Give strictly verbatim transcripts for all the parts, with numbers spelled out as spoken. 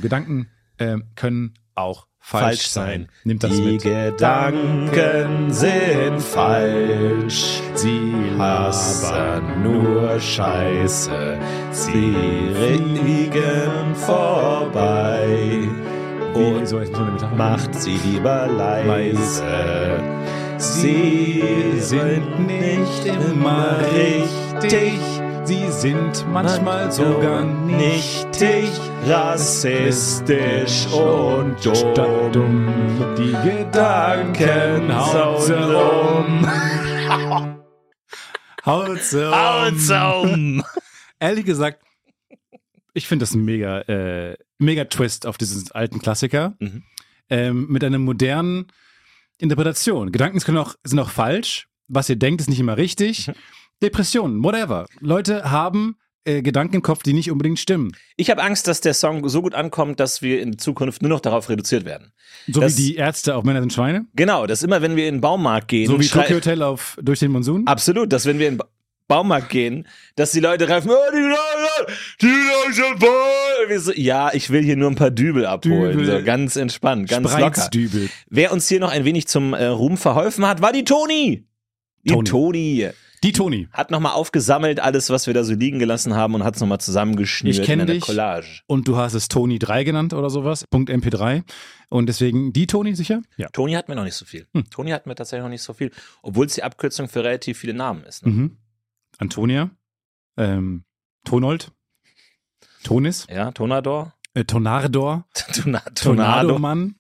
Gedanken äh, können auch falsch, falsch sein. sein. Nimmt das Die mit. Gedanken sind falsch. Sie Hassen nur Scheiße. Sie regen vorbei. Wie, so ist so eine Metapher. Macht sie lieber leise. Sie sind nicht immer richtig. Sie sind manchmal sogar nichtig, rassistisch und dumm. Die Gedanken hausen um. Hausen um. Ehrlich gesagt, ich finde das ein mega, äh, mega Twist auf diesen alten Klassiker. Mhm. Ähm, mit einer modernen Interpretation. Gedanken können auch, sind auch falsch. Was ihr denkt, ist nicht immer richtig. Mhm. Depressionen, whatever. Leute haben äh, Gedanken im Kopf, die nicht unbedingt stimmen. Ich habe Angst, dass der Song so gut ankommt, dass wir in Zukunft nur noch darauf reduziert werden. So das, wie die Ärzte auf Männer sind Schweine? Genau, dass immer, wenn wir in den Baumarkt gehen... So wie Tokyo Hotel auf Durch den Monsun? Absolut, dass wenn wir in den Baumarkt gehen, dass die Leute reifen, oh, die Leute, die Leute, so, ja, ich will hier nur ein paar Dübel abholen. Dübel. So ganz entspannt, ganz locker. Wer uns hier noch ein wenig zum äh, Ruhm verholfen hat, war die Toni. Die Toni. Toni. Die Toni. Hat nochmal aufgesammelt, alles, was wir da so liegen gelassen haben und hat es nochmal zusammengeschnürt ich kenn in einer dich Collage. Und du hast es Toni drei genannt oder sowas, Punkt M P drei. Und deswegen die Toni sicher? Ja. Toni hat mir noch nicht so viel. Hm. Toni hat mir tatsächlich noch nicht so viel, obwohl es die Abkürzung für relativ viele Namen ist. Ne? Mhm. Antonia, ähm, Tonold, Tonis. Ja, Tonador. Äh, Tonardor. Tonado. Tornado-Mann.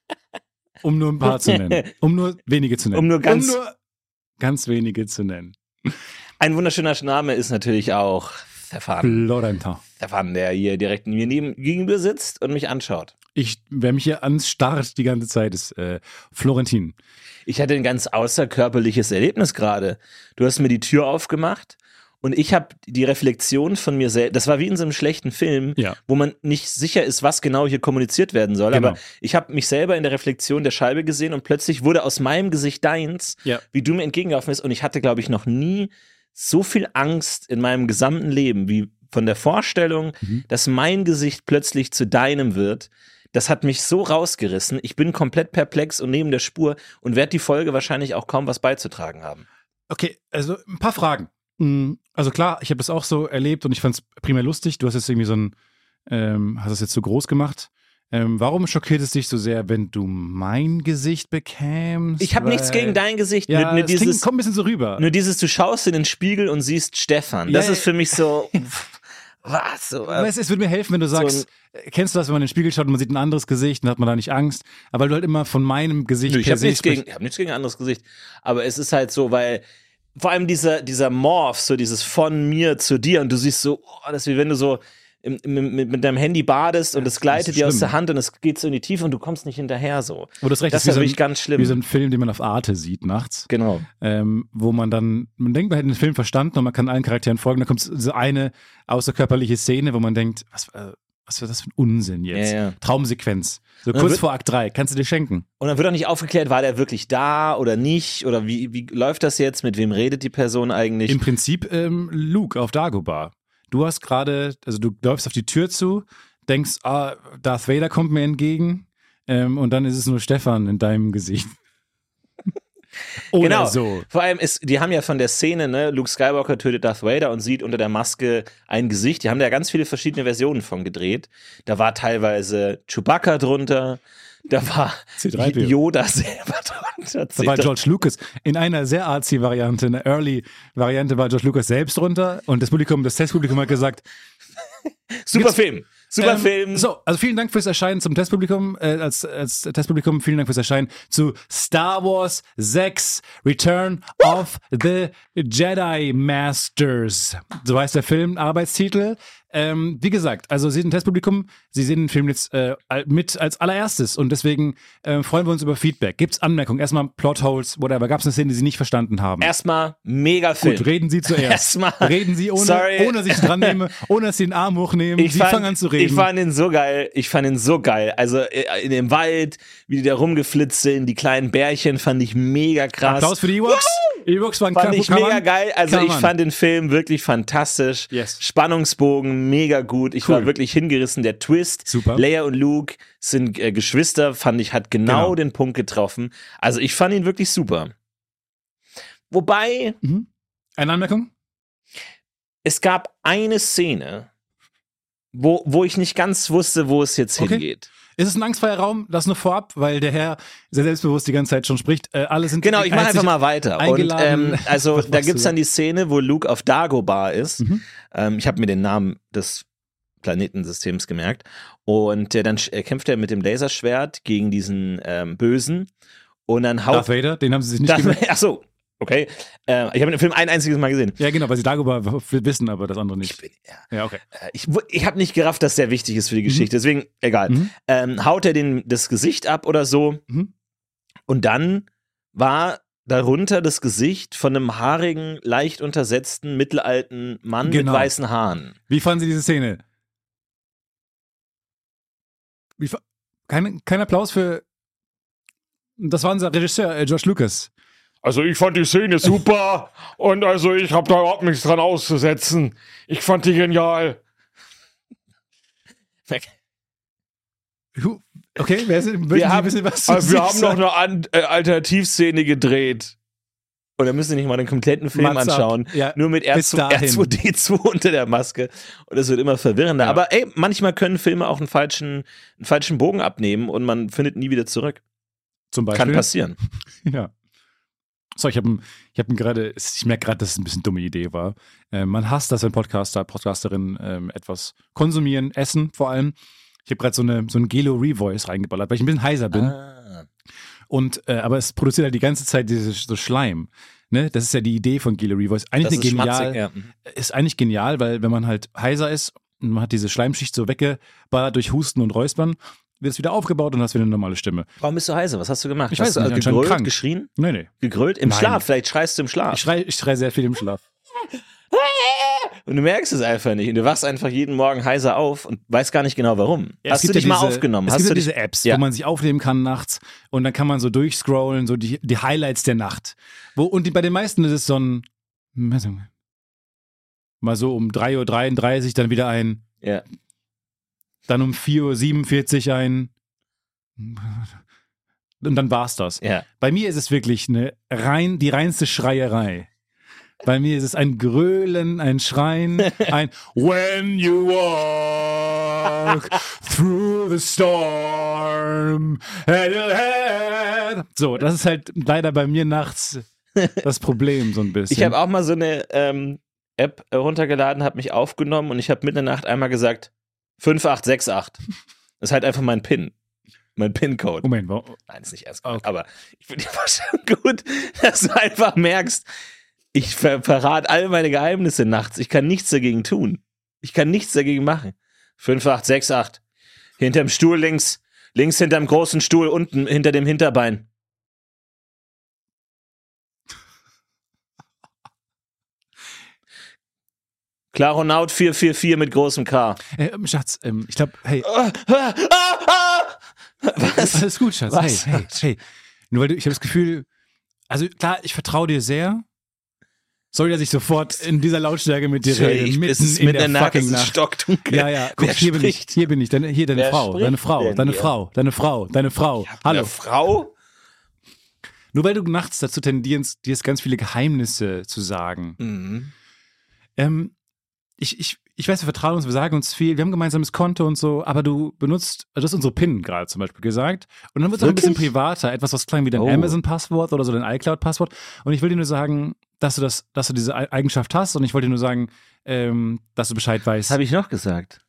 Um nur ein paar zu nennen. Um nur wenige zu nennen. Um nur ganz, um nur ganz wenige zu nennen. Ein wunderschöner Name ist natürlich auch Stefan. Florentin. Stefan, der hier direkt mir neben, gegenüber sitzt und mich anschaut. Ich, wer mich hier anstarrt die ganze Zeit, ist äh, Florentin. Ich hatte ein ganz außerkörperliches Erlebnis gerade. Du hast mir die Tür aufgemacht und ich habe die Reflexion von mir selbst, das war wie in so einem schlechten Film, ja. wo man nicht sicher ist, was genau hier kommuniziert werden soll, genau. aber ich habe mich selber in der Reflexion der Scheibe gesehen und plötzlich wurde aus meinem Gesicht deins, ja. wie du mir entgegengelaufen bist und ich hatte, glaube ich, noch nie so viel Angst in meinem gesamten Leben, wie von der Vorstellung, mhm. dass mein Gesicht plötzlich zu deinem wird. Das hat mich so rausgerissen. Ich bin komplett perplex und neben der Spur und werde die Folge wahrscheinlich auch kaum was beizutragen haben. Okay, also ein paar Fragen. Also klar, ich habe das auch so erlebt und ich fand es primär lustig. Du hast jetzt irgendwie so ein, ähm, hast es jetzt so groß gemacht. Ähm, warum schockiert es dich so sehr, wenn du mein Gesicht bekämst? Ich habe nichts gegen dein Gesicht. Ja, nur, nur dieses, klingt, kommt ein bisschen so rüber. Nur dieses, du schaust in den Spiegel und siehst Stefan. Das ja, ist für mich so... Was? So, äh, es, es würde mir helfen, wenn du sagst, so ein, kennst du das, wenn man in den Spiegel schaut und man sieht ein anderes Gesicht, dann hat man da nicht Angst. Aber weil du halt immer von meinem Gesicht Nö, ich per habe se nichts, gegen, ich hab nichts gegen ein anderes Gesicht. Aber es ist halt so, weil vor allem dieser, dieser Morph, so dieses von mir zu dir und du siehst so, oh, das ist wie wenn du so im, im, mit, mit deinem Handy badest und es gleitet dir aus der Hand und es geht so in die Tiefe und du kommst nicht hinterher so. Oh, das recht, das ist natürlich so ganz schlimm. Wie so ein Film, den man auf Arte sieht nachts. Genau. Ähm, wo man dann, man denkt, man hätte den Film verstanden und man kann allen Charakteren folgen. Da kommt so eine außerkörperliche Szene, wo man denkt, was, äh, was war das für ein Unsinn jetzt? Ja, ja. Traumsequenz. So kurz wird, vor Akt drei, kannst du dir schenken. Und dann wird auch nicht aufgeklärt, war der wirklich da oder nicht? Oder wie, wie läuft das jetzt? Mit wem redet die Person eigentlich? Im Prinzip ähm, Luke auf Dagobah. Du hast gerade, also du läufst auf die Tür zu, denkst, ah, Darth Vader kommt mir entgegen ähm, und dann ist es nur Stefan in deinem Gesicht. Oder genau. so. Vor allem ist, die haben ja von der Szene, ne, Luke Skywalker tötet Darth Vader und sieht unter der Maske ein Gesicht. Die haben da ja ganz viele verschiedene Versionen von gedreht. Da war teilweise Chewbacca drunter, da war C drei P O. Yoda selber drunter. Da war George Lucas. In einer sehr artsy Variante, in einer Early-Variante war George Lucas selbst drunter und das Publikum, das Testpublikum hat gesagt, super Film. Super ähm, Film. So, also vielen Dank fürs Erscheinen zum Testpublikum, äh, als, als Testpublikum, vielen Dank fürs Erscheinen zu Star Wars sechs Return of the Jedi Masters. So heißt der Film, Arbeitstitel. Ähm, wie gesagt, also Sie sind ein Testpublikum, Sie sehen den Film jetzt äh, mit als allererstes und deswegen äh, freuen wir uns über Feedback. Gibt's Anmerkungen? Erstmal Plotholes, whatever. Gab's eine Szene, die Sie nicht verstanden haben? Erstmal mega Film. Gut, reden Sie zuerst. Erstmal. Reden Sie ohne, Sorry. ohne dass ich dran nehme, ohne dass Sie den Arm hochnehmen. Ich Sie fand, fangen an zu reden. Ich fand ihn so geil. Ich fand ihn so geil. Also in dem Wald, wie die da rumgeflitzt sind, die kleinen Bärchen, fand ich mega krass. Applaus für die Ewoks. E-Books waren Fand ich kann mega man, geil. Also kann ich man. fand den Film wirklich fantastisch. Yes. Spannungsbogen mega gut. Ich Cool. war wirklich hingerissen. Der Twist. Super. Leia und Luke sind äh, Geschwister, fand ich, hat genau, Genau. den Punkt getroffen. Also ich fand ihn wirklich super. Wobei, Mhm. Eine Anmerkung? es gab eine Szene, wo, wo ich nicht ganz wusste, wo es jetzt Okay. hingeht. Ist es ein angstfreier Raum? Das nur vorab, weil der Herr sehr selbstbewusst die ganze Zeit schon spricht. Äh, alle sind Genau, ich mache er hat einfach sich mal weiter. Und eingeladen. ähm, also Was da machst gibt's du? dann die Szene, wo Luke auf Dagobah ist. Mhm. Ähm, ich habe mir den Namen des Planetensystems gemerkt. Und äh, dann sch- äh, kämpft er mit dem Laserschwert gegen diesen ähm, Bösen. Und dann haut. Darth Vader, den haben sie sich nicht Darth- gemerkt. Ach so, okay. Äh, ich habe den Film ein einziges Mal gesehen. Ja, genau, weil sie Dagobah wissen, aber das andere Ich nicht. bin, ja. Ja, okay. Äh, Ich, wu- ich habe nicht gerafft, dass der wichtig ist für die Geschichte, deswegen egal. Mhm. Ähm, haut er den, das Gesicht ab oder so Mhm. und dann war darunter das Gesicht von einem haarigen, leicht untersetzten, mittelalten Mann Genau. mit weißen Haaren. Wie fanden Sie diese Szene? Wie fa- kein, kein Applaus für. Das war unser Regisseur, äh, George Lucas. Also ich fand die Szene super und also ich habe da überhaupt nichts dran auszusetzen. Ich fand die genial. Hu- Okay, wer ist, möchten Wir Sie haben- wissen, was zu Also wir sich haben noch sagen? eine An äh, Alternativszene gedreht. Und dann müssen Sie nicht mal den kompletten Film Mats ab. anschauen. Ja, Nur mit R bis zwei dahin. D zwei unter der Maske. Und es wird immer verwirrender. Ja. Aber ey, manchmal können Filme auch einen falschen, einen falschen Bogen abnehmen und man findet nie wieder zurück. Zum Beispiel. Kann passieren. Ja. So, ich habe ich hab gerade, ich merke gerade, dass es ein bisschen eine dumme Idee war. Äh, man hasst das, wenn Podcaster, Podcasterinnen ähm, etwas konsumieren, essen vor allem. Ich habe gerade so, eine, so ein Gelo Revoice reingeballert, weil ich ein bisschen heiser bin. Ah. Und, äh, aber es produziert halt die ganze Zeit dieses so Schleim. Ne? Das ist ja die Idee von Gelo Revoice. Eigentlich Das eine ist genial, schmatzig, ja. Mhm. ist eigentlich genial, weil wenn man halt heiser ist und man hat diese Schleimschicht so weggeballert durch Husten und Räuspern, wird es wieder aufgebaut und hast wieder eine normale Stimme. Warum bist du heiser? Was hast du gemacht? Ich hast weiß du nicht, also anscheinend gegrölt, krank. geschrien? Nee, nee. Gegrölt? Im Nein. Schlaf? Vielleicht schreist du im Schlaf. Ich schreie ich schrei sehr viel im Schlaf. Und du merkst es einfach nicht. Und du wachst einfach jeden Morgen heiser auf und weißt gar nicht genau warum. Ja, es Hast du gibt dich ja mal diese, aufgenommen? Es Hast gibt du ja dich, diese Apps, Ja. wo man sich aufnehmen kann nachts und dann kann man so durchscrollen, so die, die Highlights der Nacht. Wo, und die, bei den meisten ist es so ein mal so um drei Uhr dreiunddreißig dann wieder ein, ja. dann um vier Uhr siebenundvierzig ein und dann war's das. Ja. Bei mir ist es wirklich eine rein, die reinste Schreierei. Bei mir ist es ein Grölen, ein Schreien, ein When you walk through the storm. head to head. So, das ist halt leider bei mir nachts das Problem so ein bisschen. Ich habe auch mal so eine ähm, App runtergeladen, habe mich aufgenommen und ich habe mitten in der Nacht einmal gesagt fünf acht sechs acht. Das ist halt einfach mein PIN. Mein PIN-Code. Moment, wa- Nein, ist nicht ernst gemeint. Okay. Aber ich finde es schon gut, dass du einfach merkst, ich ver verrate all meine Geheimnisse nachts. Ich kann nichts dagegen tun. Ich kann nichts dagegen machen. fünf acht sechs acht. Hinterm Stuhl links. Links hinterm großen Stuhl, unten hinter dem Hinterbein. Klaronaut vier vier vier mit großem K. äh, Schatz, ähm, ich glaube, hey, Ah, ah, ah, ah. Was? alles gut, Schatz. Was? Hey, hey, hey. Nur weil du, ich habe das Gefühl, also klar, ich vertraue dir sehr. Sorry, dass ich sofort in dieser Lautstärke mit dir rede, Ich, mitten es ist in mit der der Nacht, es fucking ist Nacht. stockdunkel. Ja, ja, guck, Wer hier bin ich, spricht? hier bin ich, deine, hier deine Wer Frau, spricht deine Frau, denn deine hier? Frau, deine Frau, deine Frau. Hallo. Eine Frau? Nur weil du nachts dazu tendierst, dir jetzt ganz viele Geheimnisse zu sagen. Mhm. Ähm, ich, ich, ich weiß, wir vertrauen uns, wir sagen uns viel, wir haben ein gemeinsames Konto und so, aber du benutzt, du hast unsere PIN gerade zum Beispiel gesagt. Und dann wird es auch ein bisschen Wirklich? privater, etwas, was klang wie dein Oh. Amazon-Passwort oder so dein iCloud-Passwort. Und ich will dir nur sagen, dass du das, dass du diese Ei- Eigenschaft hast und ich wollte dir nur sagen, ähm, dass du Bescheid weißt. Was habe ich noch gesagt?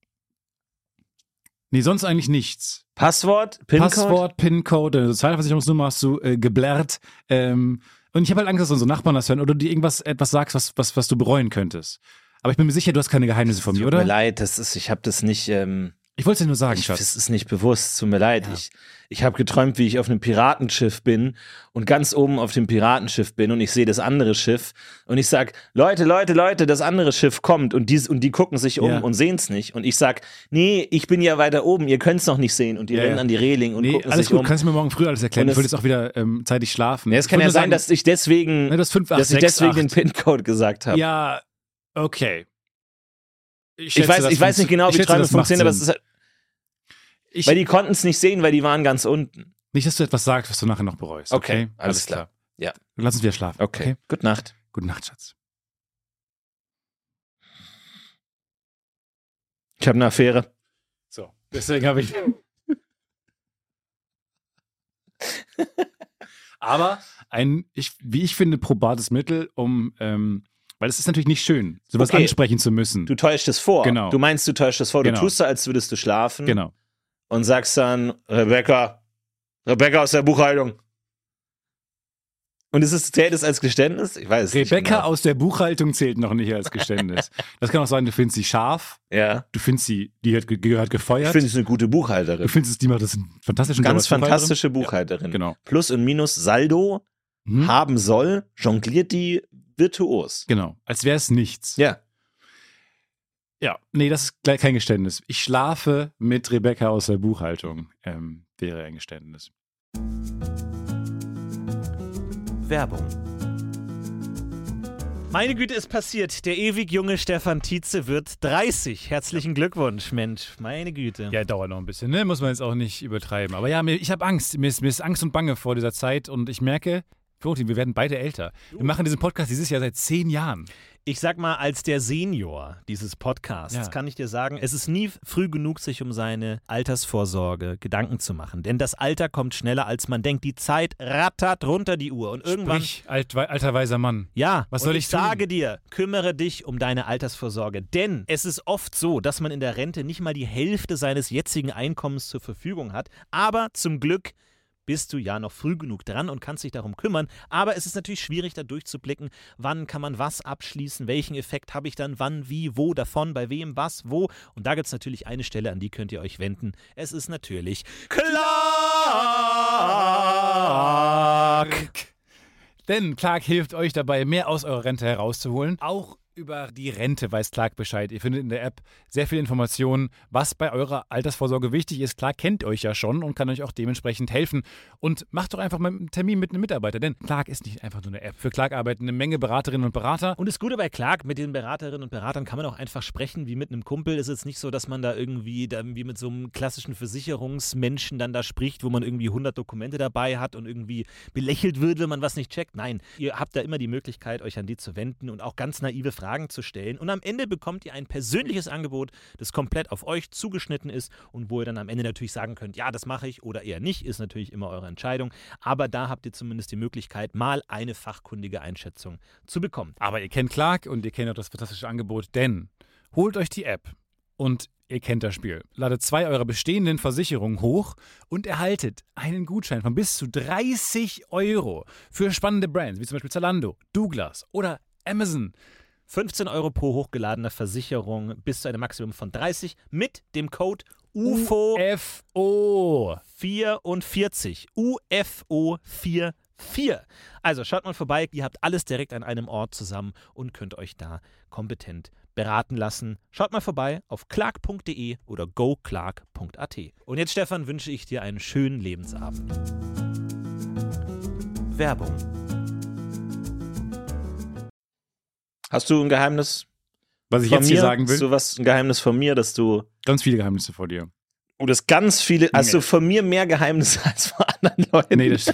Nee, sonst eigentlich nichts. Passwort? PIN-Code? Passwort, PIN-Code, deine Sozialversicherungsnummer hast du äh, geblärrt. Ähm, und ich habe halt Angst, dass unsere Nachbarn das hören oder du irgendwas etwas sagst, was, was, was du bereuen könntest. Aber ich bin mir sicher, du hast keine Geheimnisse von mir, Tut oder? mir leid, das ist, ich habe das nicht. Ähm, Ich wollte es dir nur sagen, Ich, Schatz. das ist nicht bewusst, tut mir leid. Ja. Ich, ich habe geträumt, wie ich auf einem Piratenschiff bin und ganz oben auf dem Piratenschiff bin und ich sehe das andere Schiff und ich sag, Leute, Leute, Leute, das andere Schiff kommt und die, und die gucken sich um Ja. und sehen es nicht und ich sag, nee, ich bin ja weiter oben, ihr könnt es noch nicht sehen und die Ja, rennen ja. an die Reling und Nee, gucken alles sich gut, um. kannst du mir morgen früh alles erklären. Und Ich will es- jetzt auch wieder ähm, zeitig schlafen. Ja, es Ich kann wollte ja nur sein, sagen, dass ich deswegen, Ne, du hast fünf, acht, dass ich sechs, deswegen den acht. PIN-Code gesagt habe. Ja, okay. ich schätze, weiß, das ich weiß nicht funktio- genau, ich wie schätze, Träume das macht funktionieren, aber es Sinn. ist halt, Ich, weil die konnten es nicht sehen, weil die waren ganz unten. nicht, dass du etwas sagst, was du nachher noch bereust. Okay, Okay, alles klar. Ja. Dann lass uns wieder schlafen. Okay, gute Nacht. Gute Nacht, Schatz. Ich habe eine Affäre. So, deswegen habe ich. Aber ein, ich, wie ich finde, probates Mittel, um, ähm, weil es ist natürlich nicht schön, sowas Okay. ansprechen zu müssen. Du täuschst es vor. Genau. Du meinst, du täuschst es vor. Genau. Du tust so, als würdest du schlafen Genau. und sagst dann, Rebecca, Rebecca aus der Buchhaltung. Und ist es, zählt es als Geständnis? Ich weiß es nicht. Rebecca genau. aus der Buchhaltung zählt noch nicht als Geständnis. Das kann auch sein, du findest sie scharf, Ja. du findest sie, die hat, ge- gehört Ich gefeuert. finde, sie ist eine gute Du Buchhalterin. findest, die macht das einen fantastischen Job Ganz als Buchhalterin. fantastische Buchhalterin. Genau. Plus und Minus Saldo Mhm. haben soll, jongliert die virtuos. Genau. Als wäre es nichts. Ja. Ja, nee, das ist gleich kein Geständnis. Ich schlafe mit Rebecca aus der Buchhaltung, ähm, wäre ein Geständnis. Werbung. Meine Güte, ist passiert. Der ewig junge Stefan Tietze wird dreißig. Herzlichen Glückwunsch, Mensch. Meine Güte. Ja, dauert noch ein bisschen, ne? Muss man jetzt auch nicht übertreiben. Aber ja, mir, ich habe Angst. Mir ist, mir ist Angst und Bange vor dieser Zeit und ich merke, Florentin, wir werden beide älter. Wir machen diesen Podcast dieses Jahr seit zehn Jahren. Ich sag mal, als der Senior dieses Podcasts Ja. kann ich dir sagen, es ist nie früh genug, sich um seine Altersvorsorge Gedanken zu machen. Denn das Alter kommt schneller, als man denkt. Die Zeit rattert runter die Uhr. Und irgendwann. Sprich, alt, alter weiser Mann. Ja, Was und soll ich ich tun? sage dir, kümmere dich um deine Altersvorsorge. Denn es ist oft so, dass man in der Rente nicht mal die Hälfte seines jetzigen Einkommens zur Verfügung hat. Aber zum Glück bist du ja noch früh genug dran und kannst dich darum kümmern. Aber es ist natürlich schwierig, da durchzublicken, wann kann man was abschließen, welchen Effekt habe ich dann, wann, wie, wo, davon, bei wem, was, wo. Und da gibt es natürlich eine Stelle, an die könnt ihr euch wenden. Es ist natürlich Clark. Denn Clark hilft euch dabei, mehr aus eurer Rente herauszuholen. Auch über die Rente weiß Clark Bescheid. Ihr findet in der App sehr viele Informationen, was bei eurer Altersvorsorge wichtig ist. Clark kennt euch ja schon und kann euch auch dementsprechend helfen. Und macht doch einfach mal einen Termin mit einem Mitarbeiter, denn Clark ist nicht einfach nur eine App. Für Clark arbeiten eine Menge Beraterinnen und Berater. Und das Gute bei Clark, mit den Beraterinnen und Beratern kann man auch einfach sprechen, wie mit einem Kumpel. Es ist jetzt nicht so, dass man da irgendwie da wie mit so einem klassischen Versicherungsmenschen dann da spricht, wo man irgendwie hundert Dokumente dabei hat und irgendwie belächelt wird, wenn man was nicht checkt. Nein, ihr habt da immer die Möglichkeit, euch an die zu wenden und auch ganz naive Fragen zu stellen. Und am Ende bekommt ihr ein persönliches Angebot, das komplett auf euch zugeschnitten ist und wo ihr dann am Ende natürlich sagen könnt, ja, das mache ich oder eher nicht, ist natürlich immer eure Entscheidung. Aber da habt ihr zumindest die Möglichkeit, mal eine fachkundige Einschätzung zu bekommen. Aber ihr kennt Clark und ihr kennt auch das fantastische Angebot, denn holt euch die App und ihr kennt das Spiel. Ladet zwei eurer bestehenden Versicherungen hoch und erhaltet einen Gutschein von bis zu dreißig Euro für spannende Brands, wie zum Beispiel Zalando, Douglas oder Amazon. fünfzehn Euro pro hochgeladener Versicherung bis zu einem Maximum von dreißig mit dem Code U F O F O. vierundvierzig. U F O vierundvierzig. Also schaut mal vorbei, ihr habt alles direkt an einem Ort zusammen und könnt euch da kompetent beraten lassen. Schaut mal vorbei auf clark punkt de oder go clark punkt a t. Und jetzt, Stefan, wünsche ich dir einen schönen Lebensabend. Werbung. Hast du ein Geheimnis Was ich von jetzt mir? hier sagen will, Hast du was, ein Geheimnis von mir, dass du, ganz viele Geheimnisse vor dir. oh, das ganz viele, hast Nee. du von mir mehr Geheimnisse als von anderen Leuten? Nee, das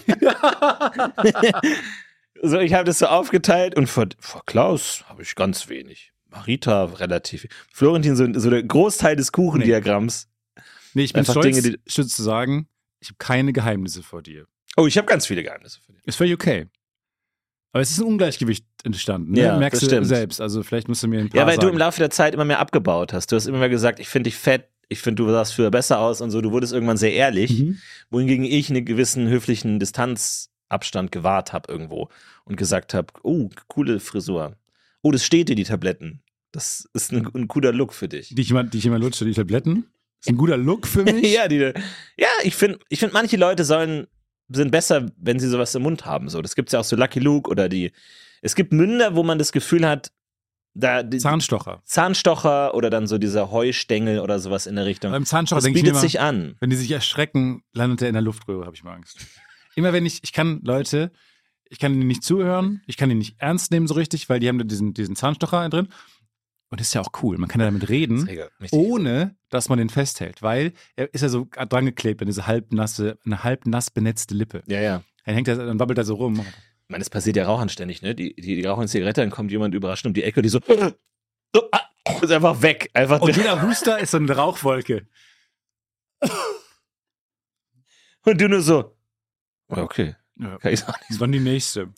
So, ich habe das so aufgeteilt und vor, vor Klaus habe ich ganz wenig. Marita relativ viel. Florentin, so, so der Großteil des Kuchendiagramms. Nee, ich bin Einfach stolz, Dinge, die- stolz zu sagen, ich habe keine Geheimnisse vor dir. Oh, ich habe ganz viele Geheimnisse von dir. Ist völlig okay. Aber es ist ein Ungleichgewicht entstanden. Ne? Ja, Merkst das du stimmt. selbst. Also vielleicht musst du mir ein paar Ja, weil sagen. du im Laufe der Zeit immer mehr abgebaut hast. Du hast immer mehr gesagt, ich finde dich fett, ich finde, du sahst früher besser aus und so. Du wurdest irgendwann sehr ehrlich, Mhm. wohingegen ich einen gewissen höflichen Distanzabstand gewahrt habe irgendwo und gesagt habe, oh, coole Frisur. Oh, das steht dir, die Tabletten. Das ist ein, ein cooler Look für dich. Die ich immer, die ich immer lutsche, die Tabletten. ist ein guter Look für mich. ja, die, ja, ich finde, ich find, manche Leute sollen, sind besser, wenn sie sowas im Mund haben. So, das gibt's ja auch so Lucky Luke oder die. Es gibt Münder, wo man das Gefühl hat, da die, Zahnstocher. Zahnstocher oder dann so dieser Heustängel oder sowas in der Richtung. Beim Zahnstocher Das denke ich mir bietet immer, sich an. wenn die sich erschrecken, landet er in der Luftröhre, habe ich mal Angst. Immer wenn ich, ich kann Leute, ich kann ihnen nicht zuhören, ich kann ihn nicht ernst nehmen so richtig, weil die haben da diesen, diesen Zahnstocher drin. Und das ist ja auch cool. Man kann ja damit reden, ohne dass man den festhält, weil er ist ja so dran geklebt an diese halbnasse, eine halb nass benetzte Lippe. Ja, ja. Dann hängt er, dann wabbelt er so rum. Ich meine, das passiert ja Rauchern ständig, ne? Die, die, die rauchen eine Zigarette, dann kommt jemand überraschend um die Ecke und die so, so ah, ist einfach weg. Einfach und jeder Huster ist so eine Rauchwolke. Und du nur so, okay. Ja, Kann ich sagen. das war die nächste.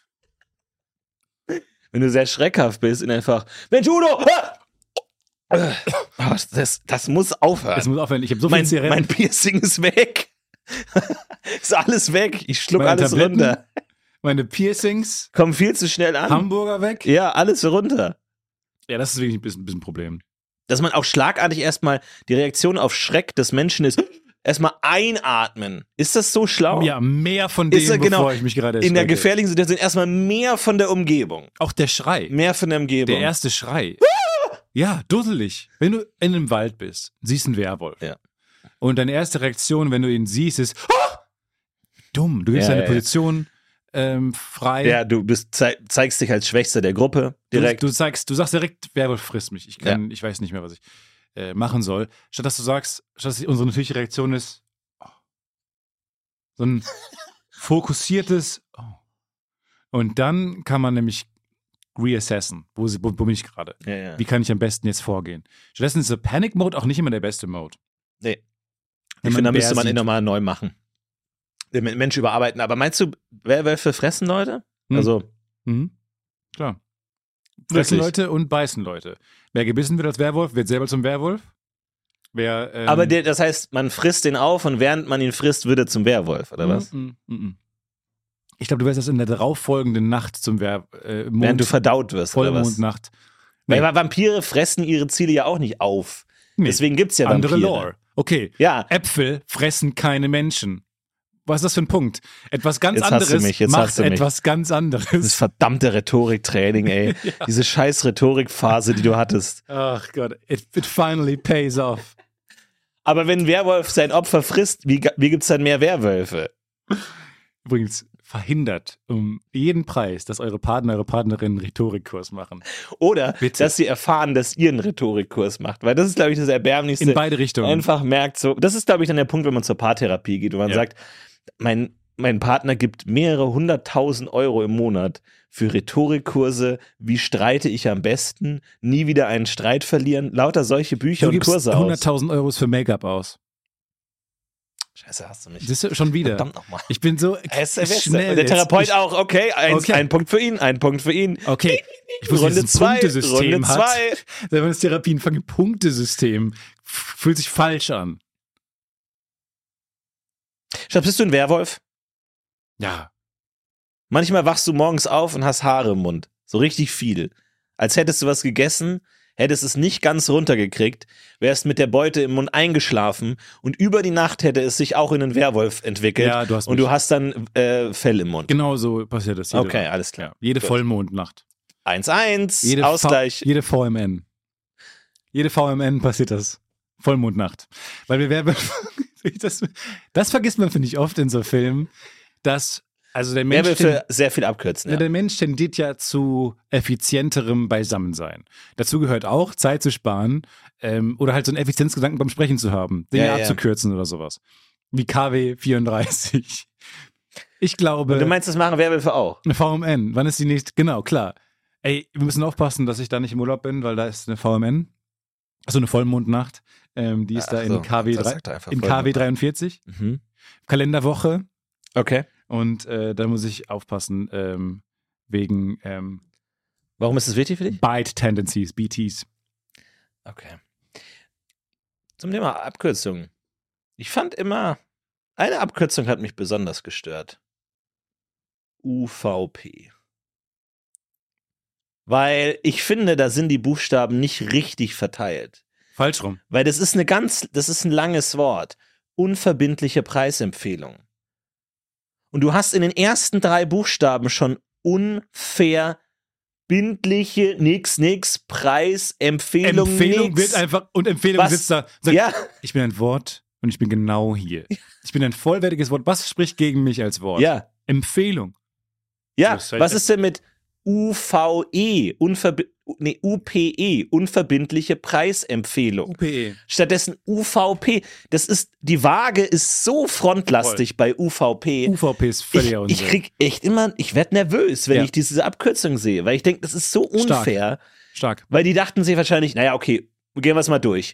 Wenn du sehr schreckhaft bist und einfach, Mensch, Udo! Ah! Oh, das, das muss aufhören. Es muss aufhören. Ich habe so viel mein, Zigaretten. mein Piercing ist weg. Ist alles weg. Ich schluck Meine alles Tabletten, runter. Meine Piercings, Komm viel zu schnell an. Hamburger weg. Ja, alles runter. Ja, das ist wirklich ein bisschen, ein bisschen ein Problem. Dass man auch schlagartig erstmal die Reaktion auf Schreck des Menschen ist, erstmal einatmen. Ist das so schlau? Ja, mehr von dem, Ist er, genau, bevor ich mich gerade erschrecke. In der gefährlichen Situation erstmal mehr von der Umgebung. Auch der Schrei. Mehr von der Umgebung. Der erste Schrei. Ja, dusselig. Wenn du in einem Wald bist, siehst einen Werwolf. Ja. Und deine erste Reaktion, wenn du ihn siehst, ist "Ah!" dumm. Du gibst Ja, deine ja, Position ähm, frei. Ja, du bist, zei zeigst dich als Schwächster der Gruppe direkt. Du, du, zeigst, du sagst direkt, Werwolf frisst mich. Ich, kann, ich weiß nicht mehr, was ich äh, machen soll. Statt dass du sagst, statt dass unsere natürliche Reaktion ist, oh. so ein fokussiertes oh. Und dann kann man nämlich reassessen, wo, sie, wo, wo bin ich gerade? Ja, ja. Wie kann ich am besten jetzt vorgehen? Stattdessen ist der Panic Mode auch nicht immer der beste Mode. Nee. Wenn Ich man finde, da einen müsste Bär man ihn sieht. nochmal neu machen. Den Mensch überarbeiten. Aber meinst du, Werwölfe fressen Leute? Hm. Also, Mhm. Klar. Fressen Wirklich? Leute und beißen Leute. Wer gebissen wird als Werwolf, wird selber zum Werwolf. Wer, ähm, aber der, das heißt, man frisst den auf und während man ihn frisst, wird er zum Werwolf, oder was? Mm, mm, mm. Ich glaube, du wirst das in der darauffolgenden Nacht zum Werwolf. Äh, Mond, Während du verdaut wirst, oder was? Vollmondnacht. Nee. Weil Vampire fressen ihre Ziele ja auch nicht auf. Nee. Deswegen gibt's ja Andere Vampire. Lore. Okay. Ja, Äpfel fressen keine Menschen. Was ist das für ein Punkt? Etwas ganz Jetzt hast du anderes mich, jetzt macht hast du mich. etwas ganz das anderes. verdammte Rhetoriktraining, ey. Diese scheiß Rhetorikphase, die du hattest. Ach Gott, it, it finally pays off. Aber wenn ein Werwolf sein Opfer frisst, wie, wie gibt's dann mehr Werwölfe? Übrigens, verhindert um jeden Preis, dass eure Partner, eure Partnerinnen einen Rhetorikkurs machen. Oder, Bitte. dass sie erfahren, dass ihr einen Rhetorikkurs macht. Weil das ist, glaube ich, das Erbärmlichste. In beide Richtungen. Einfach merkt so, das ist, glaube ich, dann der Punkt, wenn man zur Paartherapie geht, wo man Ja. sagt, mein, mein Partner gibt mehrere hunderttausend Euro im Monat für Rhetorikkurse, wie streite ich am besten, nie wieder einen Streit verlieren, lauter solche Bücher Du und gibst Kurse aus. hunderttausend Euro für Make-up aus. Scheiße, hast du mich. Das ist schon wieder. Verdammt nochmal. Ich bin so schnell. Der jetzt. Therapeut ich, auch, okay, ein, Okay. ein Punkt für ihn, ein Punkt für ihn. Okay. Ich wusste, Runde dass es ein zwei, Punktesystem Runde hat. zwei. Wenn man das Therapien fangen, Punktesystem f- fühlt sich falsch an. Schatz, bist du ein Werwolf? Ja. Manchmal wachst du morgens auf und hast Haare im Mund. So richtig viel. Als hättest du was gegessen, hättest es nicht ganz runtergekriegt, wärst mit der Beute im Mund eingeschlafen und über die Nacht hätte es sich auch in einen Werwolf entwickelt. Ja, du hast und mich. du hast dann äh, Fell im Mund. Genau so passiert das. Jede Okay, Nacht. alles klar. Ja. Jede Gut. Vollmondnacht. eins eins, Jede Ausgleich. V, jede V M N. Jede V M N passiert das. Vollmondnacht. Weil wir werden. das, das vergisst man, finde ich, oft in so Filmen, dass. Also der Mensch, Werwölfe sehr viel abkürzen. Ja, Ja. der Mensch tendiert ja zu effizienterem Beisammensein. Dazu gehört auch, Zeit zu sparen ähm, oder halt so einen Effizienzgedanken beim Sprechen zu haben, Dinge Ja, ja. abzukürzen oder sowas. Wie K W vierunddreißig. Ich glaube, Und du meinst, das machen Werwölfe auch? eine V M N, wann ist die nächste? Genau, klar. Ey, wir müssen aufpassen, dass ich da nicht im Urlaub bin, weil da ist eine V M N. Also eine Vollmondnacht. Ähm, die ist da Ach in so, K W, das drei, sagt er einfach in K W Vollmond. dreiundvierzig. Mhm. Kalenderwoche. Okay. Und äh, da muss ich aufpassen, ähm, wegen ähm, Warum ist das wichtig für dich? Bite Tendencies, B Ts. Okay. Zum Thema Abkürzungen. Ich fand immer, eine Abkürzung hat mich besonders gestört. U V P. Weil ich finde, da sind die Buchstaben nicht richtig verteilt. Falsch rum. Weil das ist eine ganz, das ist ein langes Wort. Unverbindliche Preisempfehlung. Und du hast in den ersten drei Buchstaben schon unverbindliche, nix, nix, Preisempfehlung, Empfehlung nix. wird einfach, und Empfehlung Was? sitzt da und sagt, Ja, ich bin ein Wort und ich bin genau hier. Ich bin ein vollwertiges Wort. Was spricht gegen mich als Wort? ja, Empfehlung. ja. Das ist halt Was ist denn mit U V E, Unverbi nee, U P E, unverbindliche Preisempfehlung? U P E. Stattdessen U V P. Das ist, die Waage ist so frontlastig bei U V P. U V P ist völlig Ich, Unsinn. ich krieg echt immer, ich werde nervös, wenn Ja. ich diese Abkürzung sehe, weil ich denke, das ist so Stark. unfair, Stark. weil die dachten sich wahrscheinlich, naja, okay, gehen wir es mal durch.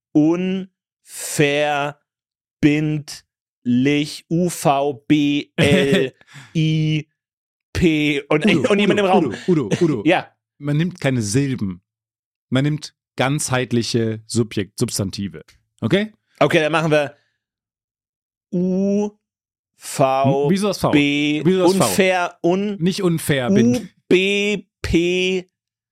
Unverbindlich U V B L I P und, Udo, und jemand im Udo, Raum. Udo, Udo, Udo. Ja, Man nimmt keine Silben. Man nimmt ganzheitliche Subjekt, Substantive. Okay? okay, dann machen wir U V Wieso das V? B Wieso das V? unfair un Nicht unfair U bin. B P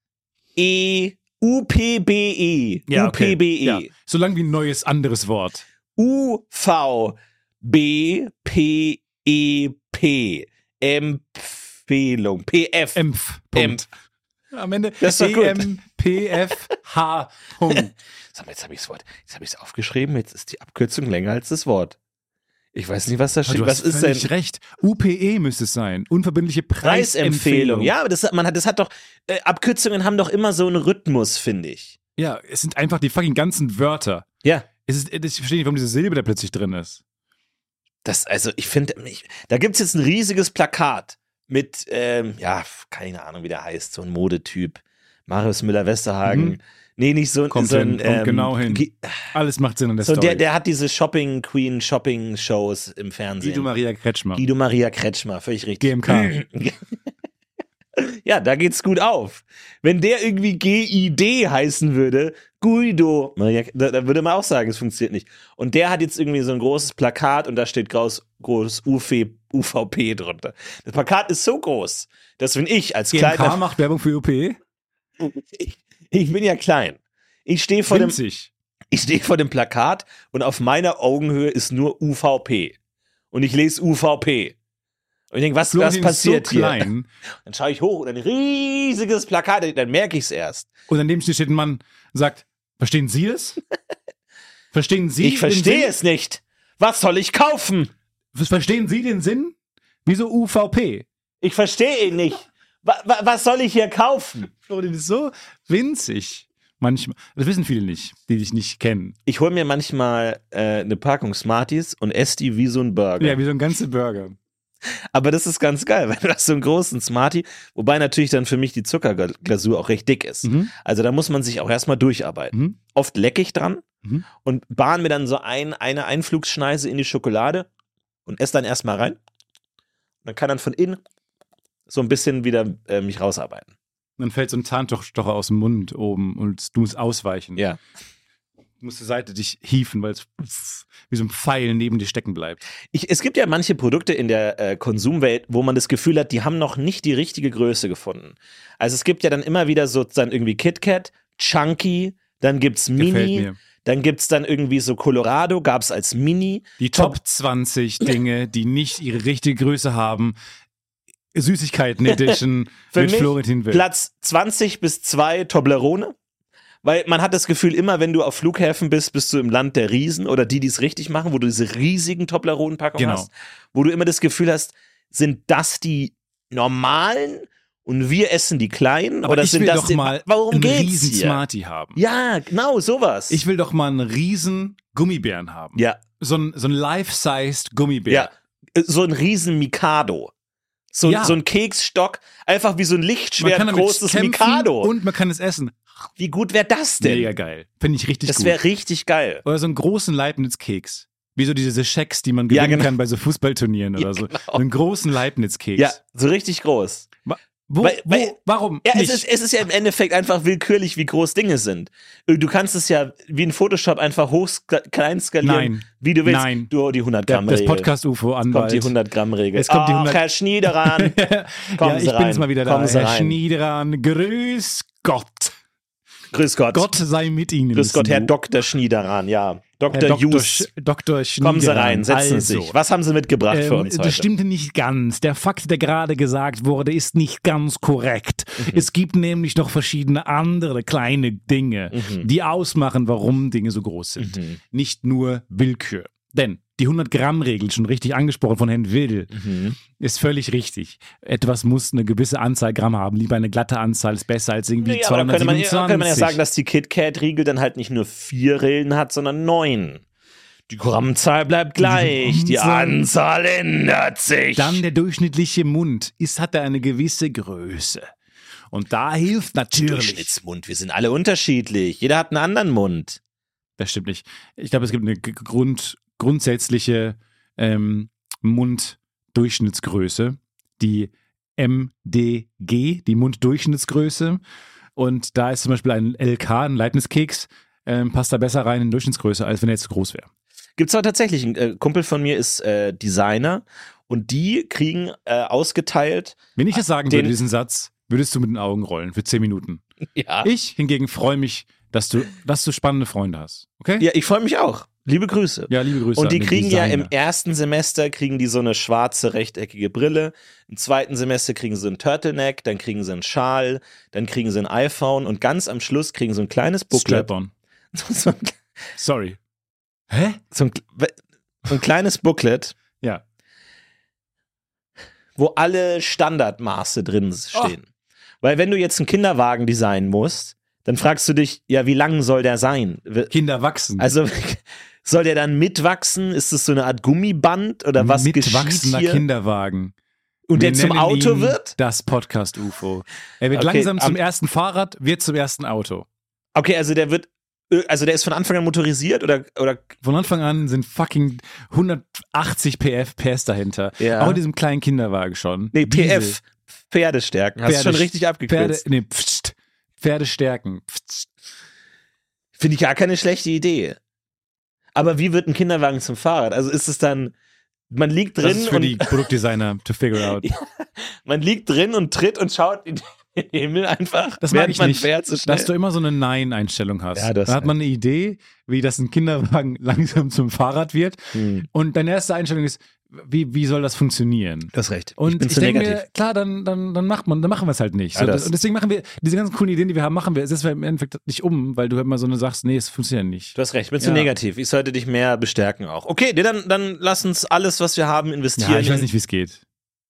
E U P B E Ja, U P B E Ja. Solange wie ein neues anderes Wort. U V B P E P Empfehlung P F Empf. Empf. Am Ende Das ist doch E gut. M P F H. Punkt. Sag mal, jetzt habe ich das Wort, jetzt habe ich es aufgeschrieben, jetzt ist die Abkürzung länger als das Wort. Ich weiß nicht, was da Aber steht. du Was hast ist denn völlig recht. U P E müsste es sein. Unverbindliche Preisempfehlung. Preisempfehlung? Ja, aber das, hat- man hat, das hat doch, äh, Abkürzungen haben doch immer so einen Rhythmus, finde ich. Ja, es sind einfach die fucking ganzen Wörter. Ja. Es ist, ich verstehe nicht, warum diese Silbe da plötzlich drin ist. Das, also ich finde, ich- da gibt es jetzt ein riesiges Plakat mit, ähm, ja, keine Ahnung, wie der heißt, so ein Modetyp. Marius Müller-Westerhagen. Mhm. Nee, nicht so, Kommt so hin, ein, kommt ähm, genau hin. Ge- Alles macht Sinn an der So, Story. der, der hat diese Shopping Queen Shopping Shows im Fernsehen. Guido Maria Kretschmer. Guido Maria Kretschmer, völlig richtig. G M K. Ja, da geht's gut auf. Wenn der irgendwie G I D heißen würde, Guido Maria, da, da würde man auch sagen, es funktioniert nicht. Und der hat jetzt irgendwie so ein großes Plakat und da steht groß, groß U V P drunter. Das Plakat ist so groß, dass wenn ich als G M K kleiner, macht Werbung für U P E? ich, ich bin ja klein, ich stehe vor dem, Winzig. ich stehe vor dem Plakat und auf meiner Augenhöhe ist nur U V P. Und ich lese U V P. Und ich denke, was, was Florentin ist passiert so hier? klein. Dann schaue ich hoch und ein riesiges Plakat, dann merke ich es erst. Und daneben steht ein Mann und sagt, verstehen Sie es? Verstehen Sie Ich verstehe es nicht. Was soll ich kaufen? es. Verstehen Sie den Sinn? Wieso U V P? Ich verstehe ihn nicht. Wa wa was soll ich hier kaufen? Florentin ist so winzig. Manchmal. Das wissen viele nicht, die dich nicht kennen. Ich hole mir manchmal äh, eine Packung Smarties und esse die wie so ein Burger. Ja, wie so ein ganzer Burger. Aber das ist ganz geil, weil du hast so einen großen Smartie, wobei natürlich dann für mich die Zuckerglasur auch recht dick ist. Mhm. Also da muss man sich auch erstmal durcharbeiten. Mhm. Oft lecke ich dran Mhm. und bahn mir dann so ein, eine Einflugschneise in die Schokolade und esse dann erstmal rein. Und dann kann dann von innen so ein bisschen wieder äh, mich rausarbeiten. Dann fällt so ein Zahnstocher aus dem Mund oben und du musst ausweichen. Ja. Du musst zur Seite dich hieven, weil es wie so ein Pfeil neben dir stecken bleibt. Ich, es gibt ja manche Produkte in der äh, Konsumwelt, wo man das Gefühl hat, die haben noch nicht die richtige Größe gefunden. Also es gibt ja dann immer wieder so dann irgendwie KitKat, Chunky, dann gibt's Gefällt Mini, mir. dann gibt's dann irgendwie so Colorado, gab's als Mini. Die Top zwanzig Dinge, die nicht ihre richtige Größe haben. Süßigkeiten Edition Für mit mich Florentin Will. Platz zwanzig bis zwei Toblerone. Weil man hat das Gefühl, immer wenn du auf Flughäfen bist, bist du im Land der Riesen oder die, die es richtig machen, wo du diese riesigen Toblerone-Packungen Genau. hast, wo du immer das Gefühl hast, sind das die normalen und wir essen die kleinen? Aber oder ich sind will das doch die, mal warum einen geht's riesen hier? Smartie haben. Ja, genau, sowas. Ich will doch mal einen riesen Gummibären haben. ja, So ein, so ein life-sized Gummibär. ja, so ein riesen Mikado. So, Ja. so ein Keksstock, einfach wie so ein Man Lichtschwert kann damit großes kämpfen Mikado. und man kann es essen. Wie gut wäre das denn? Mega geil. Finde ich richtig das gut. wäre richtig geil. Oder so einen großen Leibniz-Keks. Wie so diese Schecks, die man Ja, gewinnen genau. kann bei so Fußballturnieren Ja, oder so. genau. So einen großen Leibniz-Keks. Ja, so richtig groß. Wo, Weil- weil- wo, warum Ja, es nicht? ist, es ist ja im Endeffekt einfach willkürlich, wie groß Dinge sind. Du kannst es ja wie in Photoshop einfach hoch klein skalieren, Nein. wie du willst. Nein. Du, die hundert Der, Gramm das Regel. Podcast-U F O-Anwalt. Kommt die hundert Gramm Regel. Es kommt die Ach, hundert Herr Schniederan. Kommen ja, Sie ich rein. bin's mal wieder da. Kommen Sie Herr rein. Schniederan, grüß Gott. Grüß Gott. Gott sei mit Ihnen. Grüß Gott, Herr Du- Doktor Schniederan, ja. Doktor Herr Doktor, Hughes. Sch Doktor Kommen Sie Schniederan. rein, setzen Sie also, sich. Was haben Sie mitgebracht für Ähm, uns heute? das stimmte nicht ganz. Der Fakt, der gerade gesagt wurde, ist nicht ganz korrekt. Mhm. Es gibt nämlich noch verschiedene andere kleine Dinge, Mhm. die ausmachen, warum Dinge so groß sind. Mhm. Nicht nur Willkür. Denn die hundert-Gramm-Regel, schon richtig angesprochen von Herrn Will, Mhm. ist völlig richtig. Etwas muss eine gewisse Anzahl Gramm haben. Lieber eine glatte Anzahl ist besser als irgendwie Naja, aber dann könnte man, ja- zweihundertsiebenundzwanzig. könnte man ja sagen, dass die KitKat-Riegel dann halt nicht nur vier Rillen hat, sondern neun. Die Grammzahl bleibt gleich, die Grammzahl- Anzahl ändert sich. Dann der durchschnittliche Mund ist, hat er eine gewisse Größe. Und da hilft natürlich. Durchschnittsmund, wir sind alle unterschiedlich. Jeder hat einen anderen Mund. Das stimmt nicht. Ich glaube, es gibt eine g- Grund, grundsätzliche ähm, Munddurchschnittsgröße, die M D G, die Munddurchschnittsgröße. Und da ist zum Beispiel ein L K, ein Leibniz-Keks, ähm, passt da besser rein in Durchschnittsgröße, als wenn er jetzt zu groß wäre. Gibt's auch tatsächlich. Ein äh, Kumpel von mir ist äh, Designer und die kriegen äh, ausgeteilt. Wenn ich das sagen Den- würde, diesen Satz, würdest du mit den Augen rollen für zehn Minuten. Ja, Ich hingegen freue mich, dass du, dass du spannende Freunde hast. Okay? ja ich freue mich auch. Liebe Grüße. Ja, liebe Grüße. Und die an den kriegen ja im Designer. ersten Semester kriegen die so eine schwarze rechteckige Brille. Im zweiten Semester kriegen sie einen Turtleneck, dann kriegen sie einen Schal, dann kriegen sie ein iPhone und ganz am Schluss kriegen sie ein kleines Booklet. Strap-on. So ein, Sorry. Hä? so, ein, so ein kleines Booklet, Ja. wo alle Standardmaße drin stehen. Weil wenn du jetzt einen Kinderwagen designen musst, dann fragst du dich, ja, wie lang soll der sein? Kinder wachsen. Also soll der dann mitwachsen? Ist es so eine Art Gummiband oder was geschieht Mitwachsender hier? Kinderwagen. Und Wir der zum nennen Auto ihn wird? Das Podcast-U F O. Er wird Okay, langsam zum am- ersten Fahrrad, wird zum ersten Auto. Okay, also der wird, also der ist von Anfang an motorisiert oder, oder Von Anfang an sind fucking hundertachtzig P F P S dahinter. Ja. Auch in diesem kleinen Kinderwagen schon. nee, P Diesel. F, Pferdestärken. Hast du schon Pferde- richtig abgekürzt. Pferde, nee, pst, Pferdestärken. Pst. Finde ich gar keine schlechte Idee. Aber wie wird ein Kinderwagen zum Fahrrad? Also ist es dann, man liegt Das drin ist für und die Produktdesigner to figure out. man liegt drin und tritt und schaut in den Himmel einfach, Das mag während ich man nicht, fährt so schnell. dass du immer so eine Nein-Einstellung hast. Ja, das- da hat man eine Idee, wie das ein Kinderwagen langsam zum Fahrrad wird. Hm, Und deine erste Einstellung ist, wie, wie soll das funktionieren? du hast recht. Und ich bin ich, zu denke negativ. mir, klar, dann, dann, dann macht man, dann machen wir es halt nicht. Ja, So, das- und deswegen machen wir diese ganzen coolen Ideen, die wir haben, machen wir, setzen wir im Endeffekt nicht um, weil du immer so eine sagst, nee, es funktioniert nicht. Du hast recht, ich bin zu Ja. negativ. Ich sollte dich mehr bestärken auch. Okay, nee, dann, dann lass uns alles, was wir haben, investieren. Ja, ich weiß in- nicht, wie es geht.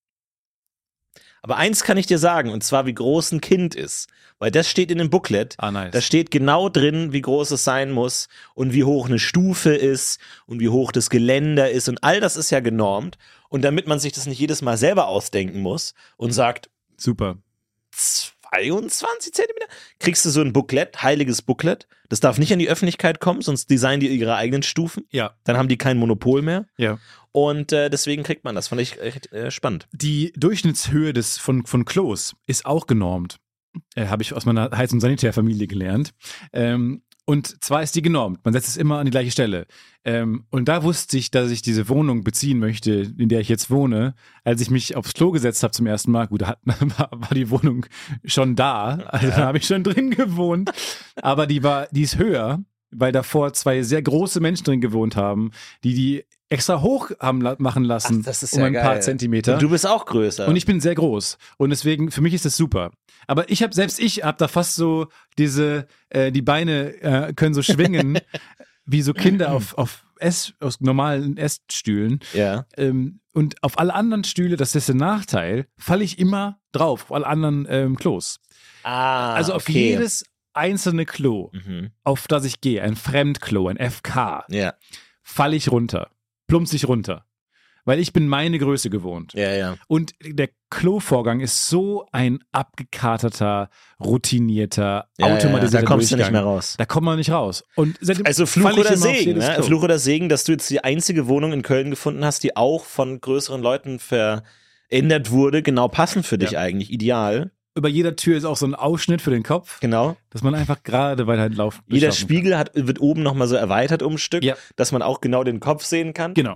Aber eins kann ich dir sagen, und zwar wie groß ein Kind ist. Weil das steht in dem Booklet. Ah, nice. Da steht genau drin, wie groß es sein muss und wie hoch eine Stufe ist und wie hoch das Geländer ist und all das ist ja genormt. Und damit man sich das nicht jedes Mal selber ausdenken muss und sagt, Super. zweiundzwanzig Zentimeter, kriegst du so ein Booklet, heiliges Booklet. Das darf nicht an die Öffentlichkeit kommen, sonst designen die ihre eigenen Stufen. Ja, Dann haben die kein Monopol mehr. ja. Und äh, deswegen kriegt man das. Fand ich echt äh, spannend. Die Durchschnittshöhe des, von, von Klos ist auch genormt. Äh, Habe ich aus meiner Heiz- und Sanitärfamilie gelernt. Ähm, und zwar ist die genormt. Man setzt es immer an die gleiche Stelle. Ähm, und da wusste ich, dass ich diese Wohnung beziehen möchte, in der ich jetzt wohne, als ich mich aufs Klo gesetzt habe zum ersten Mal. Gut, da hat, war, war die Wohnung schon da. Also da habe ich schon drin gewohnt. Aber die war, die ist höher, weil davor zwei sehr große Menschen drin gewohnt haben, die die extra hoch haben la machen lassen, Ach, das ist um ja ein geil. paar Zentimeter. Und du bist auch größer. Und ich bin sehr groß. Und deswegen, für mich ist das super. Aber ich habe, selbst ich habe da fast so diese, äh, die Beine äh, können so schwingen, wie so Kinder auf, auf Ess, aus normalen Essstühlen. ja. Ähm, und auf alle anderen Stühle, das ist der Nachteil, falle ich immer drauf, auf alle anderen ähm, Klos. Ah, also auf okay. jedes einzelne Klo, Mhm. auf das ich gehe, ein Fremdklo, ein F K, Ja, falle ich runter, plumpse ich runter. Weil ich bin meine Größe gewohnt. ja, ja. Und der Klovorgang ist so ein abgekaterter, routinierter, ja, ja, automatisierter ja. Da kommst du Durchgang. nicht mehr raus. Da kommt man nicht raus. Und seitdem Also Fluch falle ich oder immer auf Segen, jedes ne? Klo. Fluch oder Segen, dass du jetzt die einzige Wohnung in Köln gefunden hast, die auch von größeren Leuten verändert wurde, genau passend für dich Ja. eigentlich, ideal. Über jeder Tür ist auch so ein Ausschnitt für den Kopf, Genau. dass man einfach gerade weiter laufen Jeder durchlaufen Spiegel hat, wird oben nochmal so erweitert um ein Stück, Ja. dass man auch genau den Kopf sehen kann. kann. Genau.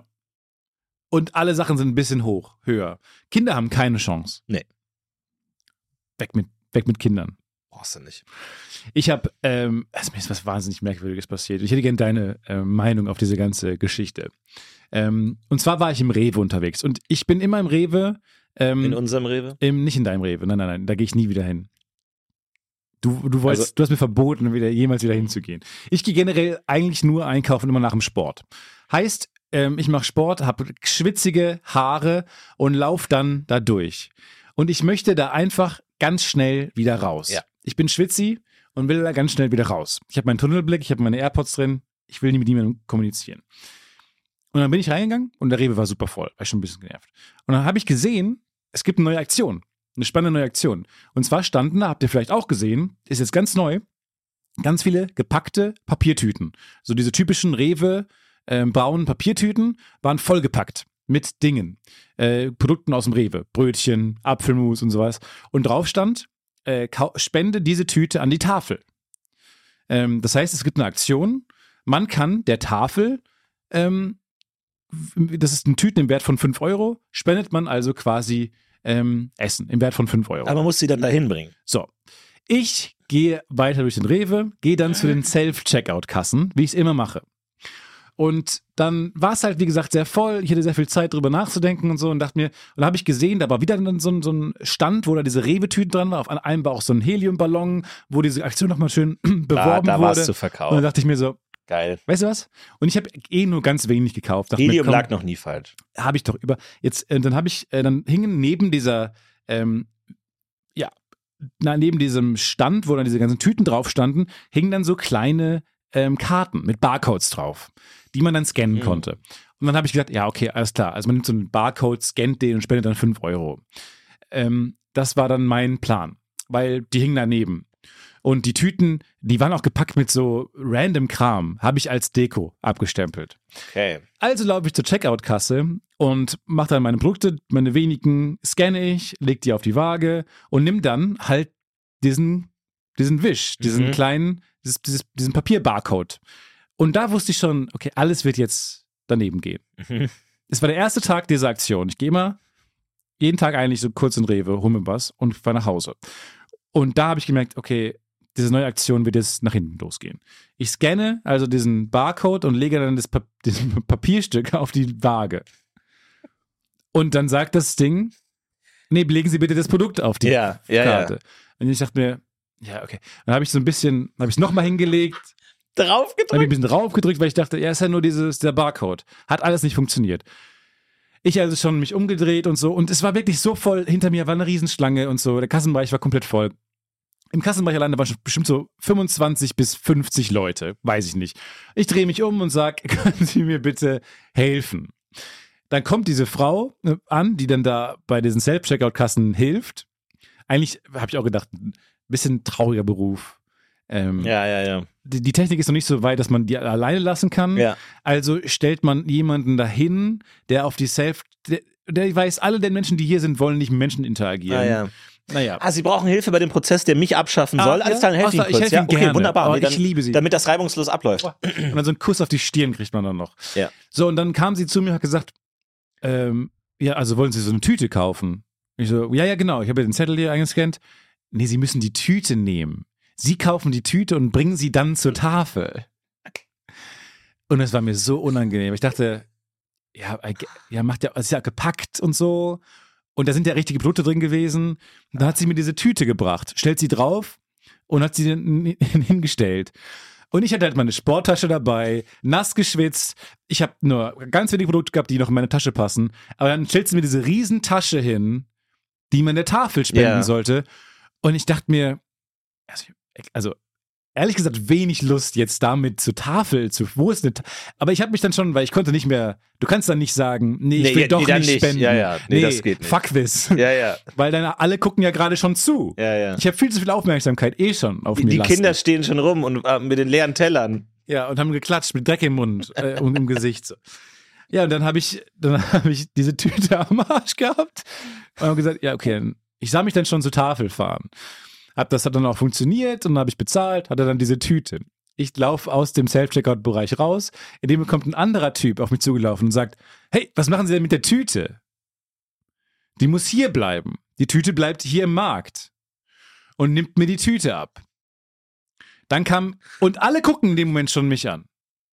Und alle Sachen sind ein bisschen hoch, höher. Kinder haben keine Chance. Nee. Weg mit, weg mit Kindern. Brauchst du nicht. Ich habe, ähm, also mir ist was wahnsinnig Merkwürdiges passiert. Ich hätte gerne deine äh, Meinung auf diese ganze Geschichte. Ähm, und zwar war ich im Rewe unterwegs und ich bin immer im Rewe. Ähm, In unserem Rewe? Im, nicht in deinem Rewe, nein, nein, nein, da gehe ich nie wieder hin. Du, du, wolltest, Also, du hast mir verboten, wieder, jemals wieder hinzugehen. Ich gehe generell eigentlich nur einkaufen, immer nach dem Sport. Heißt, ähm, ich mache Sport, habe schwitzige Haare und laufe dann da durch. Und ich möchte da einfach ganz schnell wieder raus. Ja. Ich bin schwitzig und will da ganz schnell wieder raus. Ich habe meinen Tunnelblick, ich habe meine AirPods drin, ich will nie mit niemandem kommunizieren. Und dann bin ich reingegangen und der Rewe war super voll, war ich schon ein bisschen genervt. Und dann habe ich gesehen, es gibt eine neue Aktion, eine spannende neue Aktion. Und zwar standen da, habt ihr vielleicht auch gesehen, ist jetzt ganz neu, ganz viele gepackte Papiertüten. So diese typischen Rewe ähm, braunen Papiertüten waren vollgepackt mit Dingen, äh, Produkten aus dem Rewe, Brötchen, Apfelmus und sowas. Und drauf stand, äh, spende diese Tüte an die Tafel. Ähm, das heißt, es gibt eine Aktion, man kann der Tafel, ähm, das ist ein Tüten im Wert von fünf Euro, spendet man also quasi ähm, Essen im Wert von fünf Euro. aber man muss sie dann dahin bringen. So, ich gehe weiter durch den Rewe, gehe dann zu den Self-Checkout-Kassen, wie ich es immer mache. Und dann war es halt, wie gesagt, sehr voll. Ich hatte sehr viel Zeit, drüber nachzudenken und so und dachte mir, und da habe ich gesehen, da war wieder dann so ein, so ein Stand, wo da diese Rewe-Tüten dran war. Auf einem war auch so ein Heliumballon, wo diese Aktion nochmal schön beworben Da, da wurde. warst du Und verkauft. dann dachte ich mir so, Geil. weißt du was? Und ich habe eh nur ganz wenig gekauft. Dachte mir, Helium komm, lag noch nie falsch. habe ich doch über. Jetzt, äh, dann habe ich, äh, dann hingen neben dieser, ähm, ja, na, neben diesem Stand, wo dann diese ganzen Tüten drauf standen, hingen dann so kleine ähm, Karten mit Barcodes drauf, die man dann scannen Mhm. konnte. Und dann habe ich gedacht, ja, okay, alles klar. Also man nimmt so einen Barcode, scannt den und spendet dann fünf Euro. Ähm, das war dann mein Plan, weil die hingen daneben. Und die Tüten, die waren auch gepackt mit so random Kram, habe ich als Deko abgestempelt. Okay. Also laufe ich zur Checkout-Kasse und mache dann meine Produkte, meine wenigen scanne ich, leg die auf die Waage und nimm dann halt diesen, diesen Wisch, diesen Mhm. kleinen, dieses, dieses, diesen Papier-Barcode. Und da wusste ich schon, okay, alles wird jetzt daneben gehen. Mhm. Es war der erste Tag dieser Aktion. Ich gehe immer jeden Tag eigentlich so kurz in Rewe, hol mir was und fahre nach Hause. Und da habe ich gemerkt, okay, diese neue Aktion wird jetzt nach hinten losgehen. Ich scanne also diesen Barcode und lege dann das pa- diesen Papierstück auf die Waage. Und dann sagt das Ding, nee, legen Sie bitte das Produkt auf die Ja, ja, Karte. ja. Und ich dachte mir, ja, okay. Dann habe ich so ein bisschen, habe ich es nochmal hingelegt, Drauf habe ich ein gedrückt. bisschen drauf gedrückt, weil ich dachte, ja, ist ja nur dieses, der Barcode. Hat alles nicht funktioniert. Ich also schon mich umgedreht und so. Und es war wirklich so voll. Hinter mir war eine Riesenschlange und so. Der Kassenbereich war komplett voll. Im Kassenbereich alleine waren schon bestimmt so fünfundzwanzig bis fünfzig Leute. Weiß ich nicht. Ich drehe mich um und sage, können Sie mir bitte helfen? Dann kommt diese Frau äh, an, die dann da bei diesen Self-Checkout-Kassen hilft. Eigentlich habe ich auch gedacht, ein bisschen trauriger Beruf. Ähm, Ja, ja, ja. die, die Technik ist noch nicht so weit, dass man die alleine lassen kann. Ja. Also stellt man jemanden dahin, der auf die Self, der, der weiß, alle den Menschen, die hier sind, wollen nicht mit Menschen interagieren. Ah, ja. Naja. Ah, Sie brauchen Hilfe bei dem Prozess, der mich abschaffen Ah, soll. ja? Alles klar, dann helfe ich Ach, Ihnen ich kurz. helfe Ja, Ihnen okay, gerne. wunderbar. Oh, Nee, dann, ich liebe Sie. Damit das reibungslos abläuft. Und dann so einen Kuss auf die Stirn kriegt man dann noch. Ja. So, und dann kam sie zu mir und hat gesagt, ähm, ja, also wollen Sie so eine Tüte kaufen? Ich so, ja, ja, genau, ich habe ja den Zettel hier eingescannt. Nee, Sie müssen die Tüte nehmen. Sie kaufen die Tüte und bringen sie dann zur Tafel. Und es war mir so unangenehm. Ich dachte, ja, ja, macht ja, ist ja gepackt und so. Und da sind ja richtige Produkte drin gewesen. Und dann hat sie mir diese Tüte gebracht, stellt sie drauf und hat sie dann hingestellt. Und ich hatte halt meine Sporttasche dabei, nass geschwitzt. Ich habe nur ganz wenige Produkte gehabt, die noch in meine Tasche passen. Aber dann stellt sie mir diese riesen Tasche hin, die man der Tafel spenden Ja. sollte. Und ich dachte mir, also, also ehrlich gesagt, wenig Lust, jetzt damit zur Tafel zu. Wo ist eine Ta- Aber ich habe mich dann schon, weil ich konnte nicht mehr, du kannst dann nicht sagen, nee, ich Nee, will ja, doch nee, dann nicht nicht. spenden. Ja, ja. Nee, das geht nicht. Fuck this. Ja, ja. Weil dann alle gucken ja gerade schon zu. Ja, ja. Ich habe viel zu viel Aufmerksamkeit eh schon auf Die, mir die lasten. Kinder stehen schon rum und äh, mit den leeren Tellern. Ja, und haben geklatscht mit Dreck im Mund äh, und im Gesicht. So. Ja, und dann habe ich, dann habe ich diese Tüte am Arsch gehabt und habe gesagt, ja, okay, ich sah mich dann schon zur Tafel fahren. Hab, das hat dann auch funktioniert und dann habe ich bezahlt, hatte dann diese Tüte. Ich laufe aus dem Self-Checkout-Bereich raus, in dem kommt ein anderer Typ auf mich zugelaufen und sagt, hey, was machen Sie denn mit der Tüte? Die muss hier bleiben. Die Tüte bleibt hier im Markt. und nimmt mir die Tüte ab. Dann kam, und alle gucken in dem Moment schon mich an.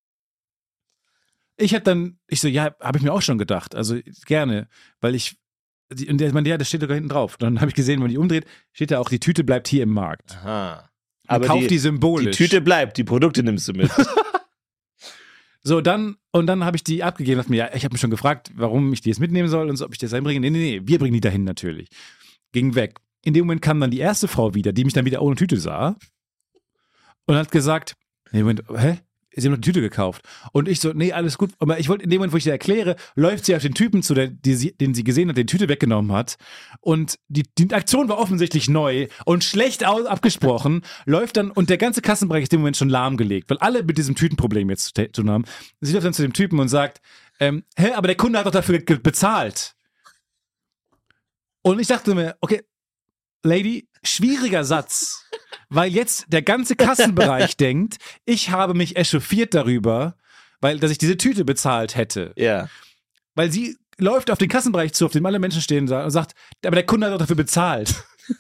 Ich hab dann, ich so, ja, habe ich mir auch schon gedacht, also gerne, weil ich, und der meinte, ja, das steht doch hinten drauf. Dann habe ich gesehen, wenn man die umdreht, steht da auch, die Tüte bleibt hier im Markt. Aha. Man Aber kauft die, die symbolisch. Die Tüte bleibt, die Produkte nimmst du mit. So, dann, und dann habe ich die abgegeben, dachte mir, ja, ich habe mich schon gefragt, warum ich die jetzt mitnehmen soll und so, ob ich das einbringe. Nee, nee, nee, wir bringen die dahin natürlich. Ging weg. In dem Moment kam dann die erste Frau wieder, die mich dann wieder ohne Tüte sah und hat gesagt, nee, Moment, hä? Sie haben noch die Tüte gekauft. Und ich so, nee, alles gut. Aber ich wollte, in dem Moment, wo ich dir erkläre, läuft sie auf den Typen zu, der, die sie, den sie gesehen hat, den die Tüte weggenommen hat. Und die, die Aktion war offensichtlich neu und schlecht aus, abgesprochen. Läuft dann, und der ganze Kassenbereich ist in dem Moment schon lahmgelegt, weil alle mit diesem Tütenproblem jetzt zu tun haben. Sie läuft dann zu dem Typen und sagt, ähm, hä, aber der Kunde hat doch dafür ge- bezahlt. Und ich dachte mir, okay, Lady, schwieriger Satz. Weil jetzt der ganze Kassenbereich denkt, ich habe mich echauffiert darüber, weil, dass ich diese Tüte bezahlt hätte. Ja. Weil sie läuft auf den Kassenbereich zu, auf dem alle Menschen stehen und sagt, aber der Kunde hat doch dafür bezahlt.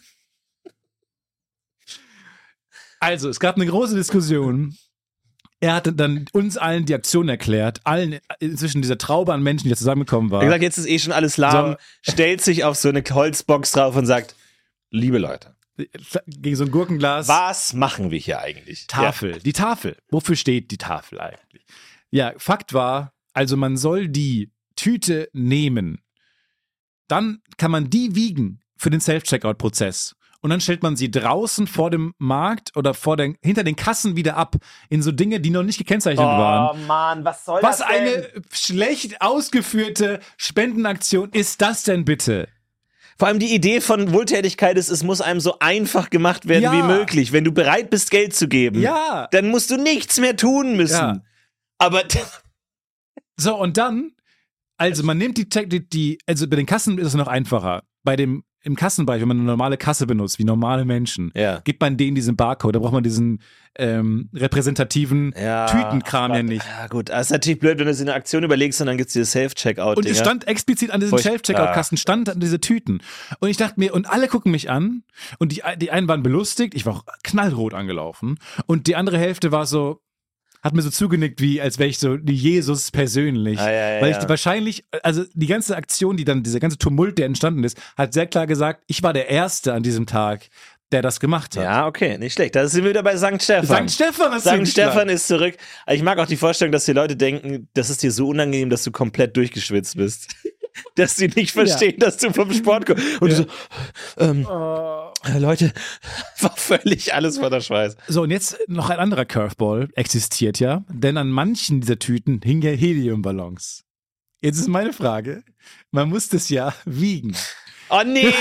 Also, es gab eine große Diskussion. Er hat dann uns allen die Aktion erklärt, allen inzwischen dieser Traube an Menschen, die da zusammengekommen Er waren. hat gesagt, jetzt ist eh schon alles lahm, So. stellt sich auf so eine Holzbox drauf und sagt, liebe Leute, Gegen so ein Gurkenglas. was machen wir hier eigentlich? Tafel. Die Tafel. Wofür steht die Tafel eigentlich? Ja, Fakt war, also man soll die Tüte nehmen. Dann kann man die wiegen für den Self-Checkout-Prozess. Und dann stellt man sie draußen vor dem Markt oder vor den, hinter den Kassen wieder ab in so Dinge, die noch nicht gekennzeichnet Ja. waren. Oh Mann, was soll Was das denn? eine schlecht ausgeführte Spendenaktion ist das denn bitte? Vor allem die Idee von Wohltätigkeit ist, es muss einem so einfach gemacht werden Ja. wie möglich. Wenn du bereit bist, Geld zu geben, Ja. dann musst du nichts mehr tun müssen. Ja. Aber So, und dann, also man nimmt die, die, die, also bei den Kassen ist es noch einfacher. Bei dem, im Kassenbereich, wenn man eine normale Kasse benutzt, wie normale Menschen, Ja. gibt man denen diesen Barcode, da braucht man diesen ähm, repräsentativen ja, Tütenkram aber, ja nicht. Ja gut, das ist natürlich blöd, wenn du es in eine Aktion überlegst und dann gibt es diese Self-Checkout. Und es stand explizit an diesem Furcht- Self-Checkout-Kasten, stand an diese Tüten. Und ich dachte mir, und alle gucken mich an und die, die einen waren belustigt, ich war auch knallrot angelaufen und die andere Hälfte war so, hat mir so zugenickt, wie als wäre ich so die Jesus persönlich. Ah, ja, ja, Weil ich ja. wahrscheinlich, also die ganze Aktion, die dann, dieser ganze Tumult, der entstanden ist, hat sehr klar gesagt, ich war der Erste an diesem Tag, der das gemacht hat. Ja, okay, nicht schlecht. Da sind wir wieder bei Sankt Stefan. Sankt Stefan ist Sankt Stefan zugeschlagen. ist zurück. Ich mag auch die Vorstellung, dass die Leute denken, das ist dir so unangenehm, dass du komplett durchgeschwitzt bist. Dass sie nicht verstehen, dass du vom Sport kommst. Und du so, ähm, äh, Leute, war völlig alles voller Schweiß. So, und jetzt noch ein anderer Curveball existiert ja, denn an manchen dieser Tüten hingen ja Heliumballons. Jetzt ist meine Frage, man muss das ja wiegen. Oh nee!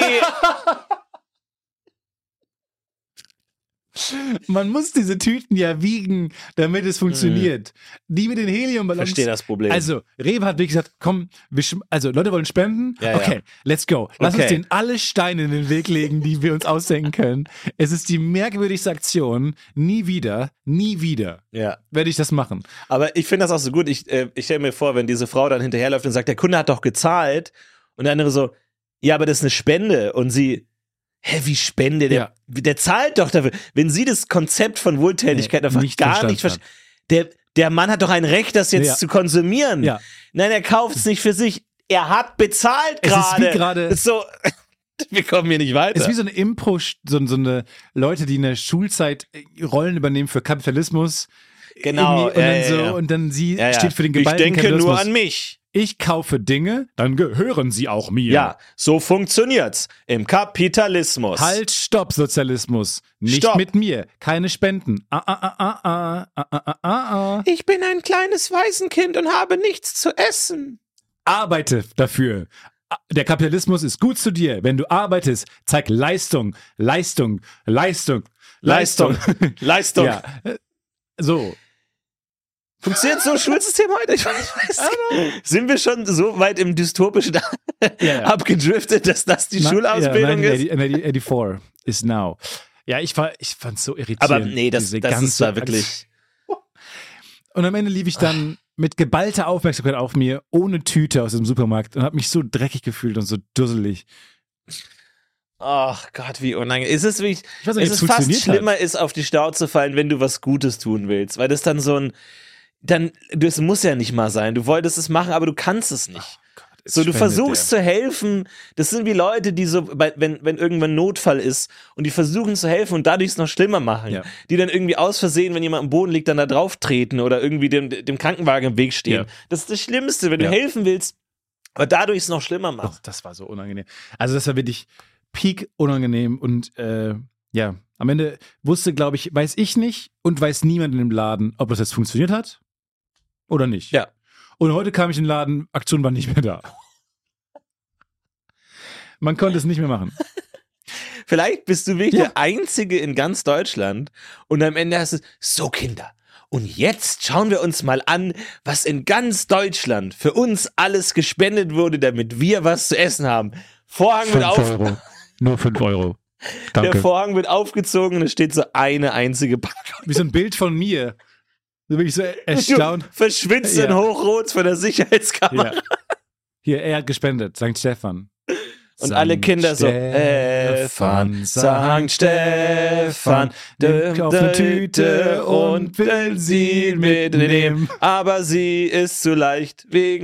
Man muss diese Tüten ja wiegen, damit es funktioniert. Die mit den Heliumballons. Verstehe das Problem. Also, Rewe hat wirklich gesagt, komm, wir schm- also Leute wollen spenden. Ja, okay, ja. let's go. Lass Okay. uns denen alle Steine in den Weg legen, die wir uns ausdenken können. Es ist die merkwürdigste Aktion. Nie wieder, nie wieder ja. werde ich das machen. Aber ich finde das auch so gut. Ich, äh, ich stelle mir vor, wenn diese Frau dann hinterherläuft und sagt, der Kunde hat doch gezahlt. Und der andere so, ja, aber das ist eine Spende. Und sie, hä, wie Spende? Der, Ja. der zahlt doch dafür. Wenn sie das Konzept von Wohltätigkeit Nee, einfach nicht gar verstanden nicht versteht. Der, der Mann hat doch ein Recht, das jetzt Ja. zu konsumieren. Ja. Nein, er kauft es nicht für sich. Er hat bezahlt Es ist gerade. wie gerade- Ist so, wir kommen hier nicht weiter. Es ist wie so eine Impro, so, so eine Leute, die in der Schulzeit Rollen übernehmen für Kapitalismus. Genau, Irgendwie, und, ja, dann ja, so, ja. und dann sie Ja, ja. steht für den Ich geballten denke Kapitalismus. nur an mich. Ich kaufe Dinge, dann gehören sie auch mir. Ja, so funktioniert's im Kapitalismus. Halt, stopp, Sozialismus. Nicht Stopp. mit mir. Keine Spenden. Ah, ah, ah, ah, ah, ah, ah, ah, ah. Ich bin ein kleines Waisenkind und habe nichts zu essen. Arbeite dafür. Der Kapitalismus ist gut zu dir. Wenn du arbeitest, zeig Leistung, Leistung, Leistung, Leistung. Leistung. Ja, äh, so. Funktioniert so ein Schulsystem heute? Ich weiß nicht. Sind wir schon so weit im Dystopischen ja. abgedriftet, dass das die Na- Schulausbildung ja, ist? neunzehnhundertachundachtzig is now. Ja, ich war, ich fand's so irritierend. Aber nee, das, diese das ist ganze da wirklich. Und am Ende lief ich dann mit geballter Aufmerksamkeit auf mir, ohne Tüte aus dem Supermarkt und habe mich so dreckig gefühlt und so dusselig. Ach Gott, wie unangenehm. Es ist, wirklich, Ich weiß nicht, es ob ist es fast funktioniert schlimmer, hat. ist auf die Schnauze zu fallen, wenn du was Gutes tun willst. Weil das dann so ein, dann, das muss ja nicht mal sein. Du wolltest es machen, aber du kannst es nicht. Gott, jetzt So, du spendet versuchst der. zu helfen. Das sind wie Leute, die so, bei, wenn, wenn irgendwann Notfall ist und die versuchen zu helfen und dadurch es noch schlimmer machen. Ja. Die dann irgendwie aus Versehen, wenn jemand am Boden liegt, dann da drauf treten oder irgendwie dem, dem Krankenwagen im Weg stehen. Ja. Das ist das Schlimmste, wenn Ja. du helfen willst, aber dadurch es noch schlimmer Oh, machst. das war so unangenehm. Also das war wirklich peak unangenehm und äh, ja, am Ende wusste, glaube ich, weiß ich nicht und weiß niemand in dem Laden, ob das jetzt funktioniert hat oder nicht. Ja. Und heute kam ich in den Laden, Aktion war nicht mehr da. Man konnte es nicht mehr machen. Vielleicht bist du wirklich Ja. der Einzige in ganz Deutschland und am Ende hast du, so Kinder, und jetzt schauen wir uns mal an, was in ganz Deutschland für uns alles gespendet wurde, damit wir was zu essen haben. Vorhang wird auf, Nur fünf Euro. der Vorhang wird aufgezogen und es steht so eine einzige Packung. Wie so ein Bild von mir. So bin ich so Du erstaunt. verschwitzt Ja. in Hochrot von der Sicherheitskamera. Ja. Hier, er hat gespendet, Sankt Stefan. Und alle Kinder so, Stefan, Sankt Stefan, nimmt auf eine Tüte und will sie mitnehmen. Aber sie ist zu leicht wegen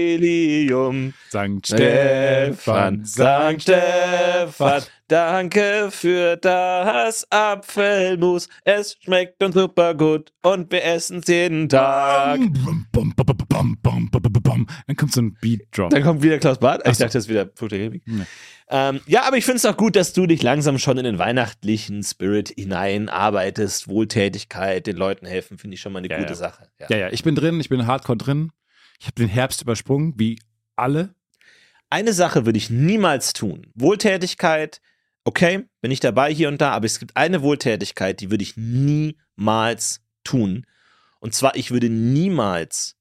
Helium. Sankt Stefan, Stefan, Sankt Stefan, danke für das Apfelmus. Es schmeckt uns super gut und wir essen es jeden Tag. Bum, bum, bum, bum, bum, bum, bum, bum, bum. Dann kommt so ein Beat-Drop. Dann kommt wieder Klaus Barth. Ich Ach so. dachte, das ist wieder Fluch der Karibik. Nee. Ähm, ja, aber ich finde es auch gut, dass du dich langsam schon in den weihnachtlichen Spirit hineinarbeitest. Wohltätigkeit, den Leuten helfen, finde ich schon mal eine Ja, gute ja. Sache. Ja. Ja, ja, ich bin drin, ich bin hardcore drin. Ich habe den Herbst übersprungen, wie alle. Eine Sache würde ich niemals tun. Wohltätigkeit, okay, bin ich dabei hier und da, aber es gibt eine Wohltätigkeit, die würde ich niemals tun. Und zwar, ich würde niemals,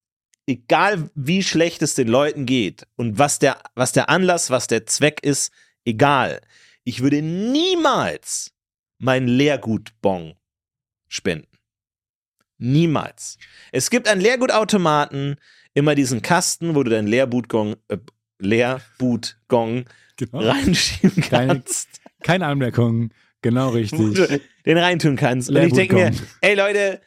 egal wie schlecht es den Leuten geht und was der, was der Anlass, was der Zweck ist, egal, ich würde niemals mein Leergutbon spenden. Niemals. Es gibt einen Leergutautomaten, immer diesen Kasten, wo du deinen Leergutgong, äh, Leergutgong Genau. reinschieben Keine- kannst. Keine Anmerkung, genau Wo richtig. du den reintun kannst. Und ich denke mir, Leergutgong. ey Leute,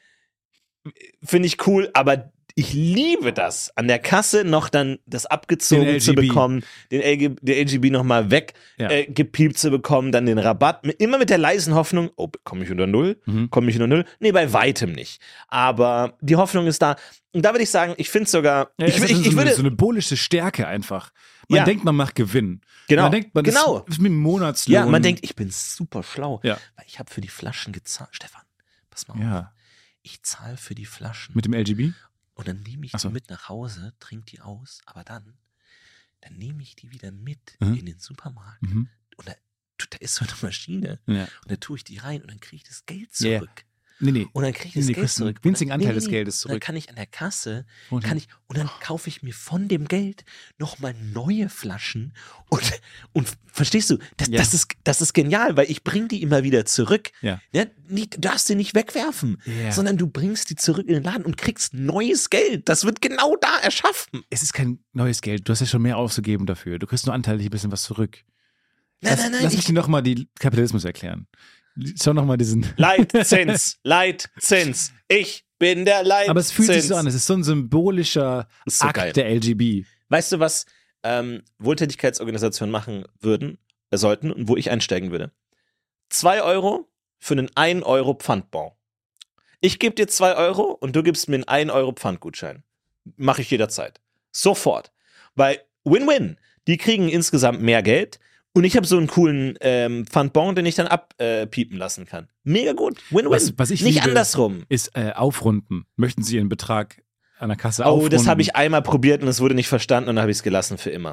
finde ich cool, aber ich liebe das, an der Kasse noch dann das abgezogen Den zu L G B. bekommen, den L G, den L G B nochmal weg Ja. äh, gepiept zu bekommen, dann den Rabatt, mit, immer mit der leisen Hoffnung, oh, komme ich unter Null? Mhm. Komme ich unter Null? Nee, bei weitem nicht. Aber die Hoffnung ist da. Und da würde ich sagen, ich finde es sogar, Ja, ich, es hat ich, so, ich würde, eine, so eine bullische Stärke einfach. Man Ja. denkt, man macht Gewinn. genau, Man denkt, man genau. ist, ist mit dem Monatslohn. Ja, man denkt, ich bin super schlau, Ja. weil ich habe für die Flaschen gezahlt. Stefan, pass mal auf. Ja, Ich zahle für die Flaschen. mit dem L G B? Und dann nehme ich Ach so. die mit nach Hause, trinke die aus, aber dann, dann nehme ich die wieder mit Mhm. in den Supermarkt. Mhm. Und da, da ist so eine Maschine. Ja. Und da tue ich die rein und dann kriege ich das Geld Ja, ja. zurück. Nee, nee. Und dann kriege ich das Nee, Geld kriegst einen zurück. winzigen Und dann- Anteil des Geldes Und dann zurück. kann ich an der Kasse, Und- kann ich, und dann kaufe ich mir von dem Geld nochmal neue Flaschen. Und, und verstehst du, das, Ja. das, ist, das ist genial, weil ich bringe die immer wieder zurück. Ja. Ja, nicht, du darfst sie nicht wegwerfen, Ja. sondern du bringst die zurück in den Laden und kriegst neues Geld. Das wird genau da erschaffen. Es ist kein neues Geld. Du hast ja schon mehr ausgegeben dafür. Du kriegst nur anteilig ein bisschen was zurück. Nein, lass, nein, nein, lass mich ich- dir nochmal die Kapitalismus erklären. Schau nochmal diesen. Leitzins, Leitzins. Ich bin der Leitzins. Aber es fühlt sich so an. Es ist so ein symbolischer Das ist so Akt geil. der L G B. Weißt du, was ähm, Wohltätigkeitsorganisationen machen würden, äh, sollten und wo ich einsteigen würde? Zwei Euro für einen ein Euro Pfandbon. Ich gebe dir zwei Euro und du gibst mir einen ein Euro Pfandgutschein. Mache ich jederzeit. Sofort. Weil Win-Win. Die kriegen insgesamt mehr Geld und ich habe so einen coolen ähm, Pfandbon, den ich dann abpiepen lassen kann. Mega gut. Win-Win. Was- was ich Nicht liebe, andersrum. Ist äh, aufrunden. Möchten Sie Ihren Betrag an der Kasse Oh, aufrunden? das habe ich einmal probiert und es wurde nicht verstanden und dann habe ich es gelassen für immer.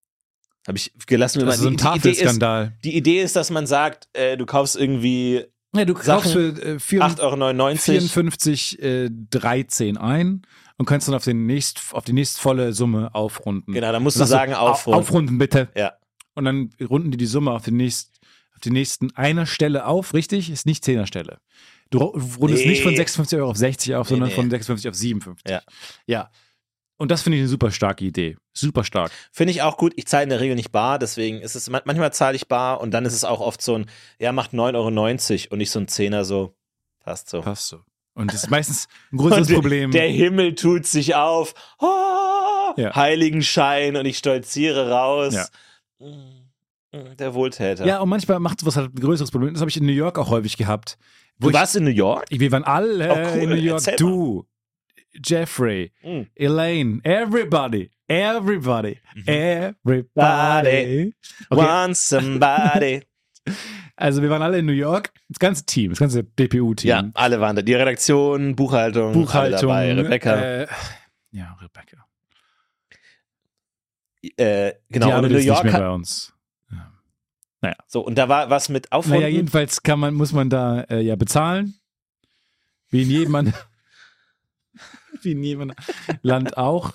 Habe ich gelassen für immer. Das ist so ein Die- die Idee ist, Tafelskandal. die Idee ist, dass man sagt, äh, du kaufst irgendwie Ja, du Sachen, kaufst für äh, vier- acht Euro neunundneunzig. vierundfünfzig äh, dreizehn ein und kannst dann auf, den nächst, auf die nächstvolle Summe aufrunden. Genau, da musst du Sagst sagen, au- aufrunden. Aufrunden bitte. Ja. Und dann runden die die Summe auf, den nächst, auf die nächsten einer Stelle auf, richtig? Ist nicht Zehnerstelle. Du ru- rundest Nee. nicht von sechsundfünfzig Euro auf sechzig auf, Nee, sondern nee. von sechsundfünfzig auf siebenundfünfzig. Ja. Ja. Und das finde ich eine super starke Idee. Super stark. Finde ich auch gut. Ich zahle in der Regel nicht bar, deswegen ist es, manchmal zahle ich bar und dann ist es auch oft so ein, ja, macht neun Euro neunzig und nicht so ein Zehner so. Passt so. Passt so. Und das ist meistens ein größeres Und Problem. Der Himmel tut sich auf. Oh, Ja. Heiligenschein und ich stolziere raus. Ja. Der Wohltäter. Ja, und manchmal macht sowas halt ein größeres Problem. Das habe ich in New York auch häufig gehabt. Wo Du ich, warst in New York? Wir waren alle Oh, cool. in New York. Erzähl Du, Jeffrey, Mhm. Elaine, everybody, everybody, Mhm. everybody. Okay. Want somebody. Also wir waren alle in New York, das ganze Team, das ganze D P U-Team. Ja, alle waren da. Die Redaktion, Buchhaltung, Buchhaltung. alle dabei. Rebecca. Äh, ja, Rebecca. Äh, genau, Die und in arbeitet New jetzt York nicht mehr hat, bei uns. so, und da war was mit Aufrunden. Naja, jedenfalls kann man, muss man da äh, ja bezahlen. Wie in jedem anderen, wie in jedem anderen Land auch.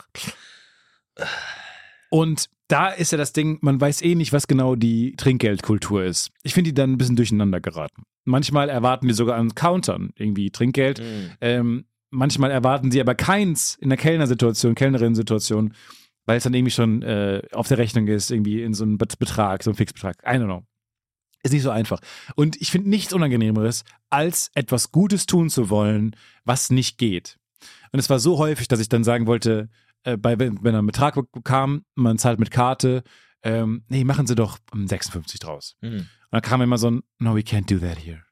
Und da ist ja das Ding, man weiß eh nicht, was genau die Trinkgeldkultur ist. Ich finde die dann ein bisschen durcheinander geraten. Manchmal erwarten die sogar an Countern irgendwie Trinkgeld. Mhm. Ähm, manchmal erwarten sie aber keins in der Kellnersituation, Kellnerin-Situation, weil es dann irgendwie schon äh, auf der Rechnung ist, irgendwie in so einem Bet- Betrag, so einem Fixbetrag. I don't know. Ist nicht so einfach. Und ich finde nichts Unangenehmeres, als etwas Gutes tun zu wollen, was nicht geht. Und es war so häufig, dass ich dann sagen wollte, äh, bei, wenn, wenn ein Betrag kam, man zahlt mit Karte, ähm, nee, machen Sie doch um sechsundfünfzig draus. Mhm. Und dann kam immer so ein, no, we can't do that here.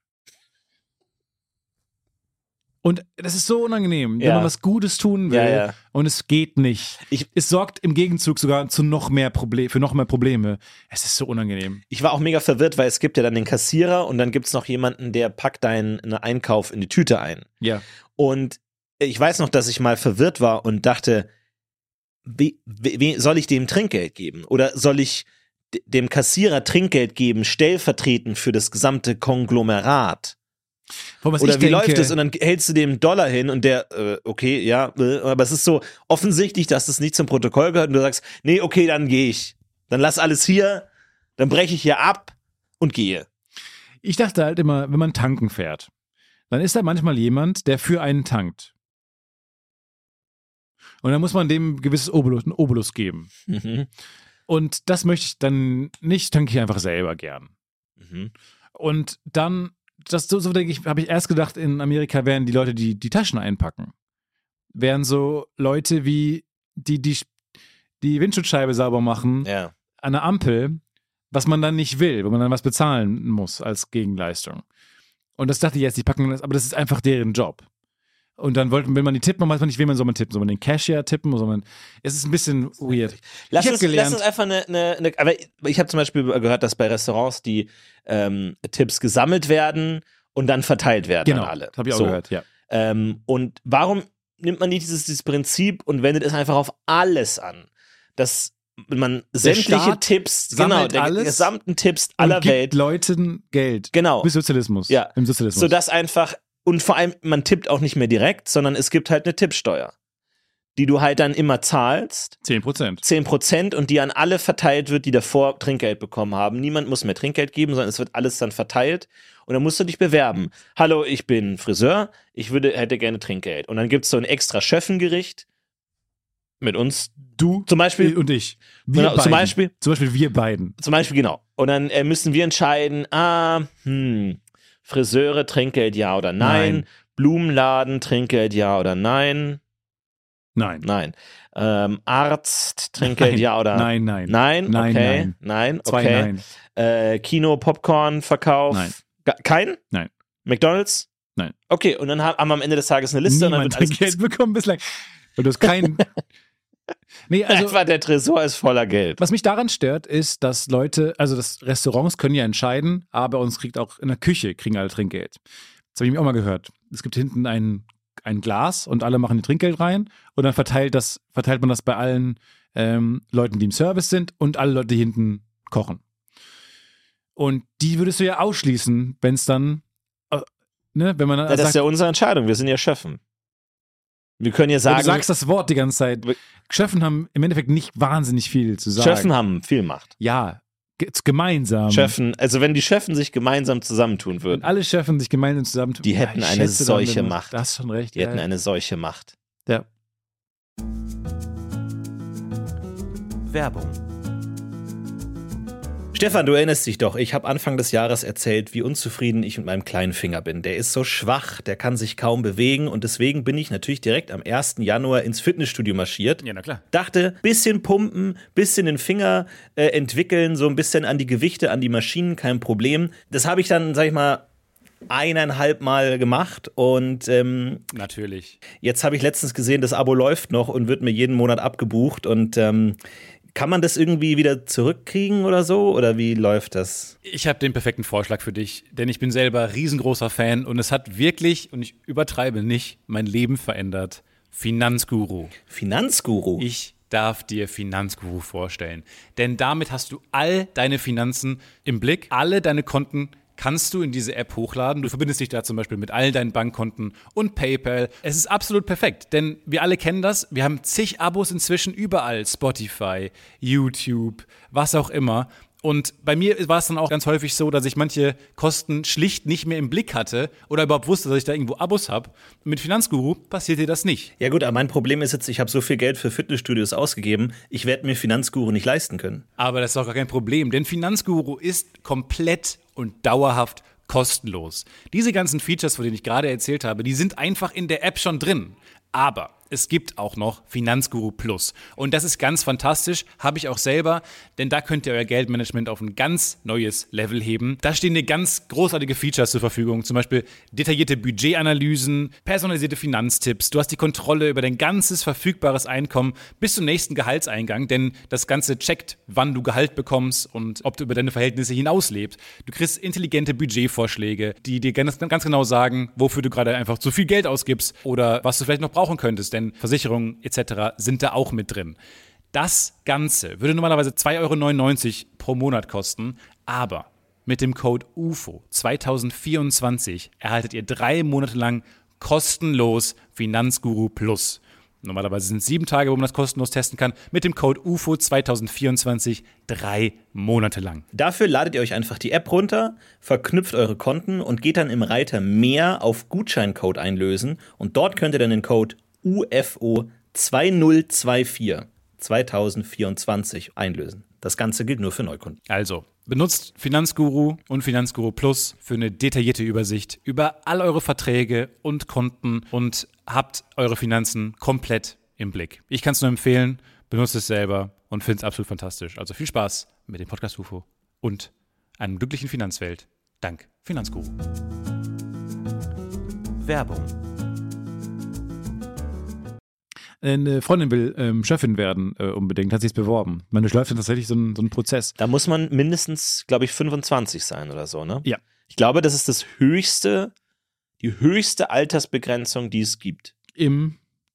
Und das ist so unangenehm, wenn Ja. man was Gutes tun will Ja, ja. und es geht nicht. Ich- es sorgt im Gegenzug sogar zu noch mehr Proble- für noch mehr Probleme. Es ist so unangenehm. Ich war auch mega verwirrt, weil es gibt ja dann den Kassierer und dann gibt es noch jemanden, der packt deinen Einkauf in die Tüte ein. Ja. Und ich weiß noch, dass ich mal verwirrt war und dachte, wie, wie, wie soll ich dem Trinkgeld geben? Oder soll ich d- dem Kassierer Trinkgeld geben, stellvertretend für das gesamte Konglomerat? Vor was Oder ich wie denke, läuft es? Und dann hältst du dem Dollar hin und der, äh, okay, ja, äh, aber es ist so offensichtlich, dass das nicht zum Protokoll gehört und du sagst, nee, okay, dann gehe ich. Dann lass alles hier, dann breche ich hier ab und gehe. Ich dachte halt immer, wenn man tanken fährt, dann ist da manchmal jemand, der für einen tankt. Und dann muss man dem ein gewisses Obolus, einen Obolus geben. Mhm. Und das möchte ich dann nicht, tanke ich einfach selber gern. Mhm. Und dann, das so, so denke ich, habe ich erst gedacht, in Amerika wären die Leute, die die Taschen einpacken, wären so Leute wie, die die, die Windschutzscheibe sauber machen Ja. an der Ampel, was man dann nicht will, wo man dann was bezahlen muss als Gegenleistung. Und das dachte ich jetzt, die packen das, aber das ist einfach deren Job. Und dann wollten, will man die tippen, man weiß man nicht, wen man soll man tippen. Soll man den Cashier tippen? Soll man, es ist ein bisschen weird. Lass ich habe uns, gelernt, lass uns einfach eine, eine, eine aber ich habe zum Beispiel gehört, dass bei Restaurants die ähm, Tipps gesammelt werden und dann verteilt werden genau, an alle. das habe ich auch So. gehört, ja. Ähm, und warum nimmt man nicht dieses, dieses Prinzip und wendet es einfach auf alles an? Dass man sämtliche Staat Tipps, sammelt genau, der alles gesamten Tipps Und aller gibt Welt, Leuten Geld. genau, Bis Sozialismus. Ja. Im Sozialismus. sodass einfach, und vor allem, man tippt auch nicht mehr direkt, sondern es gibt halt eine Tippsteuer, die du halt dann immer zahlst, zehn Prozent. zehn Prozent, und die an alle verteilt wird, die davor Trinkgeld bekommen haben. Niemand muss mehr Trinkgeld geben, sondern es wird alles dann verteilt und dann musst du dich bewerben. Hallo, ich bin Friseur, ich würde, hätte gerne Trinkgeld. Und dann gibt es so ein extra Schöffengericht mit uns, Du zum Beispiel, und ich. Wir genau, beiden. zum Beispiel, Zum Beispiel wir beiden. zum Beispiel, genau. Und dann äh, müssen wir entscheiden, ah, hm, Friseure, Trinkgeld ja oder nein, Nein. Blumenladen, Trinkgeld ja oder nein, Nein. nein, ähm, Arzt, Trinkgeld Nein. ja oder Nein, nein. nein, Nein, okay, nein. nein, Zwei okay, Nein. Äh, Kino, Popcorn, Verkauf, Nein. Ga- kein? Nein. McDonald's? Nein. Okay, und dann ha- haben wir am Ende des Tages eine Liste Niemand und dann wird Trinkgeld alles bekommen bislang. Und du hast kein. Nee, also. einfach, der Tresor ist voller Geld. Was mich daran stört, ist, dass Leute, also das Restaurants können ja entscheiden, aber uns kriegt auch in der Küche, kriegen alle Trinkgeld. Das habe ich mir auch mal gehört. Es gibt hinten ein, ein Glas und alle machen die Trinkgeld rein und dann verteilt, das, verteilt man das bei allen ähm, Leuten, die im Service sind und alle Leute, die hinten kochen. Und die würdest du ja ausschließen, wenn es dann, äh, ne, wenn man dann Ja, das sagt, ist ja unsere Entscheidung, wir sind ja Schöffen. Wir können ja ja, sagen, du sagst das Wort die ganze Zeit. Schöffen haben im Endeffekt nicht wahnsinnig viel zu sagen. Schöffen haben viel Macht. Ja, ge- gemeinsam. Schöffen, also wenn die Schöffen sich gemeinsam zusammentun Wenn würden, alle Schöffen sich gemeinsam zusammen Die hätten ich eine schätze solche dann, Macht. Du hast schon recht. die hätten ja. eine solche Macht. Ja. Werbung. Stefan, du erinnerst dich doch, ich habe Anfang des Jahres erzählt, wie unzufrieden ich mit meinem kleinen Finger bin. Der ist so schwach, der kann sich kaum bewegen und deswegen bin ich natürlich direkt am ersten Januar ins Fitnessstudio marschiert. Ja, na klar. Dachte, bisschen pumpen, bisschen den Finger äh, entwickeln, so ein bisschen an die Gewichte, an die Maschinen, kein Problem. Das habe ich dann, sag ich mal, eineinhalb Mal gemacht und ähm, Natürlich. jetzt habe ich letztens gesehen, das Abo läuft noch und wird mir jeden Monat abgebucht und ähm, kann man das irgendwie wieder zurückkriegen oder so? Oder wie läuft das? Ich habe den perfekten Vorschlag für dich, denn ich bin selber riesengroßer Fan und es hat wirklich, und ich übertreibe nicht, mein Leben verändert. Finanzguru. Finanzguru? Ich darf dir Finanzguru vorstellen, denn damit hast du all deine Finanzen im Blick, alle deine Konten kannst du in diese App hochladen. Du verbindest dich da zum Beispiel mit all deinen Bankkonten und PayPal. Es ist absolut perfekt, denn wir alle kennen das. Wir haben zig Abos inzwischen überall. Spotify, YouTube, was auch immer. Und bei mir war es dann auch ganz häufig so, dass ich manche Kosten schlicht nicht mehr im Blick hatte oder überhaupt wusste, dass ich da irgendwo Abos habe. Mit Finanzguru passiert dir das nicht. Ja gut, aber mein Problem ist jetzt, ich habe so viel Geld für Fitnessstudios ausgegeben, ich werde mir Finanzguru nicht leisten können. Aber das ist auch gar kein Problem, denn Finanzguru ist komplett und dauerhaft kostenlos. Diese ganzen Features, von denen ich gerade erzählt habe, die sind einfach in der App schon drin. Aber es gibt auch noch Finanzguru Plus. Und das ist ganz fantastisch, habe ich auch selber, denn da könnt ihr euer Geldmanagement auf ein ganz neues Level heben. Da stehen dir ganz großartige Features zur Verfügung, zum Beispiel detaillierte Budgetanalysen, personalisierte Finanztipps. Du hast die Kontrolle über dein ganzes verfügbares Einkommen bis zum nächsten Gehaltseingang, denn das Ganze checkt, wann du Gehalt bekommst und ob du über deine Verhältnisse hinauslebst. Du kriegst intelligente Budgetvorschläge, die dir ganz, ganz genau sagen, wofür du gerade einfach zu viel Geld ausgibst oder was du vielleicht noch brauchen könntest, denn Versicherungen et cetera sind da auch mit drin. Das Ganze würde normalerweise zwei Euro neunundneunzig pro Monat kosten, aber mit dem Code U F O zwanzig vierundzwanzig erhaltet ihr drei Monate lang kostenlos Finanzguru Plus. Normalerweise sind es sieben Tage, wo man das kostenlos testen kann. Mit dem Code U F O zwanzig vierundzwanzig drei Monate lang. Dafür ladet ihr euch einfach die App runter, verknüpft eure Konten und geht dann im Reiter Mehr auf Gutscheincode einlösen. Und dort könnt ihr dann den Code U F O zwanzig vierundzwanzig zwanzig vierundzwanzig einlösen. Das Ganze gilt nur für Neukunden. Also, benutzt Finanzguru und Finanzguru Plus für eine detaillierte Übersicht über all eure Verträge und Konten und habt eure Finanzen komplett im Blick. Ich kann es nur empfehlen, benutzt es selber und finde es absolut fantastisch. Also viel Spaß mit dem Podcast U F O und einer glücklichen Finanzwelt. Dank Finanzguru. Werbung. Eine Freundin will ähm, Chefin werden, äh, unbedingt, hat sich beworben. Man durchläuft dann tatsächlich so einen so einen Prozess. Da muss man mindestens, glaube ich, fünfundzwanzig sein oder so, ne? Ja. Ich glaube, das ist das höchste, die höchste Altersbegrenzung, die es gibt. Im,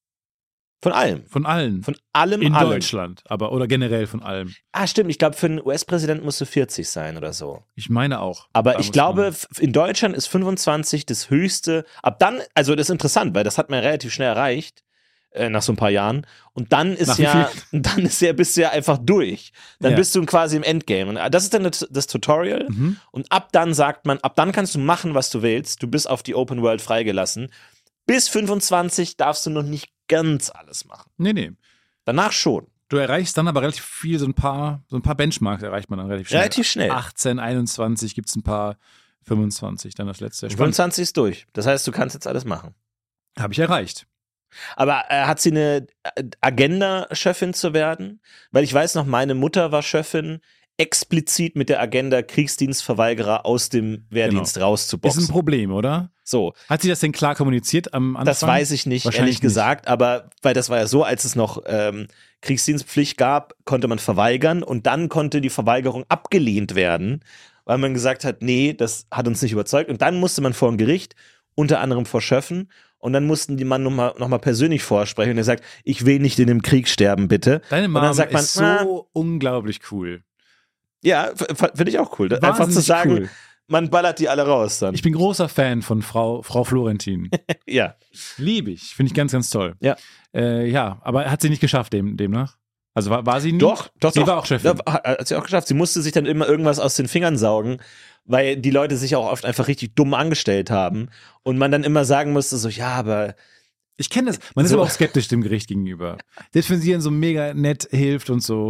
Von allem. von allen. Von allem, in allem. Deutschland, aber oder generell von allem. Ah, stimmt. Ich glaube, für einen U S-Präsidenten musst du vierzig sein oder so. Ich meine auch. Aber Da ich muss glaube, man- f- in Deutschland ist fünfundzwanzig das höchste. Ab dann, also das ist interessant, weil das hat man relativ schnell erreicht, äh, nach so ein paar Jahren. Und dann ist Nach wie ja, viel? dann ist ja, bist du ja einfach durch. Dann Ja. bist du quasi im Endgame. Und das ist dann das, das Tutorial. Mhm. Und ab dann sagt man, ab dann kannst du machen, was du willst. Du bist auf die Open World freigelassen. Bis fünfundzwanzig darfst du noch nicht ganz alles machen. Nee, nee. Danach schon. Du erreichst dann aber relativ viel, so ein paar, so ein paar Benchmarks erreicht man dann relativ schnell. Relativ schnell. achtzehn, einundzwanzig gibt es ein paar, fünfundzwanzig dann das letzte. Spannend. fünfundzwanzig ist durch. Das heißt, du kannst jetzt alles machen. Habe ich erreicht. Aber äh, hat sie eine äh, Agenda, Chefin zu werden? Weil ich weiß noch, meine Mutter war Chefin, explizit mit der Agenda, Kriegsdienstverweigerer aus dem Wehrdienst Genau. Ist rauszuboxen. ein Problem, oder? So, Hat sie das denn klar kommuniziert am Anfang? das weiß ich nicht, Wahrscheinlich ehrlich gesagt, aber weil das war ja so, als es noch ähm, Kriegsdienstpflicht gab, konnte man verweigern und dann konnte die Verweigerung abgelehnt werden, weil man gesagt hat, nee, das hat uns nicht überzeugt und dann musste man vor ein Gericht, unter anderem vor Schöffen, und dann mussten die Mann nochmal noch mal persönlich vorsprechen und er sagt, ich will nicht in dem Krieg sterben, bitte. Deine Und Mom dann sagt man, ist so ah, unglaublich cool. ja, f- f- finde ich auch cool. Einfach zu Wahnsinnig sagen, cool. man ballert die alle raus dann. Ich bin großer Fan von Frau, Frau Florentin. ja. Liebe ich. Finde ich ganz, ganz toll. Ja. Äh, ja, aber hat sie nicht geschafft dem, demnach? Also war, war sie nie? Doch, doch, Sie doch. war auch Chefin. Ja, hat sie auch geschafft. Sie musste sich dann immer irgendwas aus den Fingern saugen, weil die Leute sich auch oft einfach richtig dumm angestellt haben und man dann immer sagen musste so, ja, aber Ich kenne das. Man ist So. aber auch skeptisch dem Gericht gegenüber. Selbst wenn sie ihnen so mega nett hilft und so,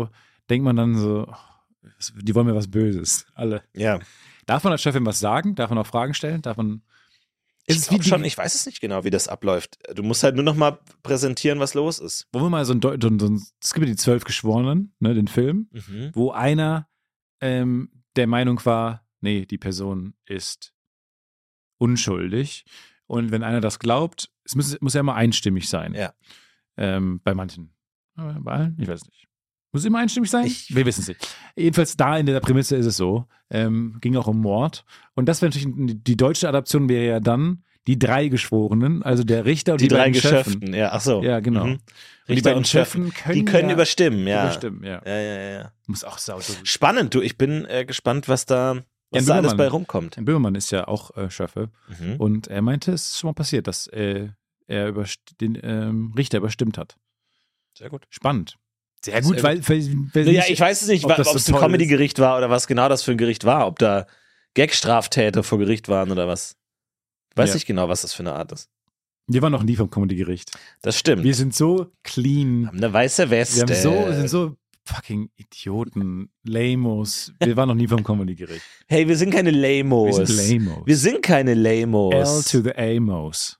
denkt man dann so, oh, die wollen mir was Böses, alle. Ja. Darf man als Chefin was sagen? Darf man auch Fragen stellen? Darf man... Ich, Ist es wie glaub schon, die- ich weiß es nicht genau, wie das abläuft. Du musst halt nur noch mal präsentieren, was los ist. Wollen wir mal so ein, Deu- so ein, so ein es gibt ja die zwölf Geschworenen, ne, den Film, Mhm. wo einer ähm, der Meinung war, nee, die Person ist unschuldig. Und wenn einer das glaubt, es muss, muss ja immer einstimmig sein. Ja. Ähm, bei manchen. Aber bei allen? Ich weiß nicht. Muss es immer einstimmig sein? Ich- Wir wissen es nicht. Jedenfalls da in der Prämisse ist es so. Ähm, ging auch um Mord. Und das wäre natürlich, die deutsche Adaption wäre ja dann die drei Geschworenen, also der Richter und Die, die, drei beiden Schöffen. Geschäften, ja, ach so. Ja, genau. Mhm. Und die Richter beiden und Schöffen, Schöffen können die können ja überstimmen, ja. überstimmen, ja. Ja, ja, ja, ja. Muss auch sau so. Spannend, du, ich bin äh, gespannt, was da, was Jan da alles Böhmermann. bei rumkommt. Herr Böhmermann ist ja auch äh, Schöffe. Mhm. Und er meinte, es ist schon mal passiert, dass äh, er überst- den ähm, Richter überstimmt hat. Sehr gut. Spannend. Sehr gut, Sehr weil, weil, weil Ja, nicht- ich weiß es nicht, ob ob das so es ein toll Comedy-Gericht war oder was genau das für ein Gericht war. Ob da Gag-Straftäter vor Gericht waren oder was. Weiß Ja. nicht genau, was das für eine Art ist. Wir waren noch nie vom Comedy-Gericht. Das stimmt. Wir sind so clean. haben eine weiße Weste. Wir haben so, wir sind so fucking Idioten, Lamos. Wir waren noch nie vom Comedy-Gericht. Hey, wir sind keine Lamos. Wir sind Lamos. Wir sind keine L Lamos. to the Amos.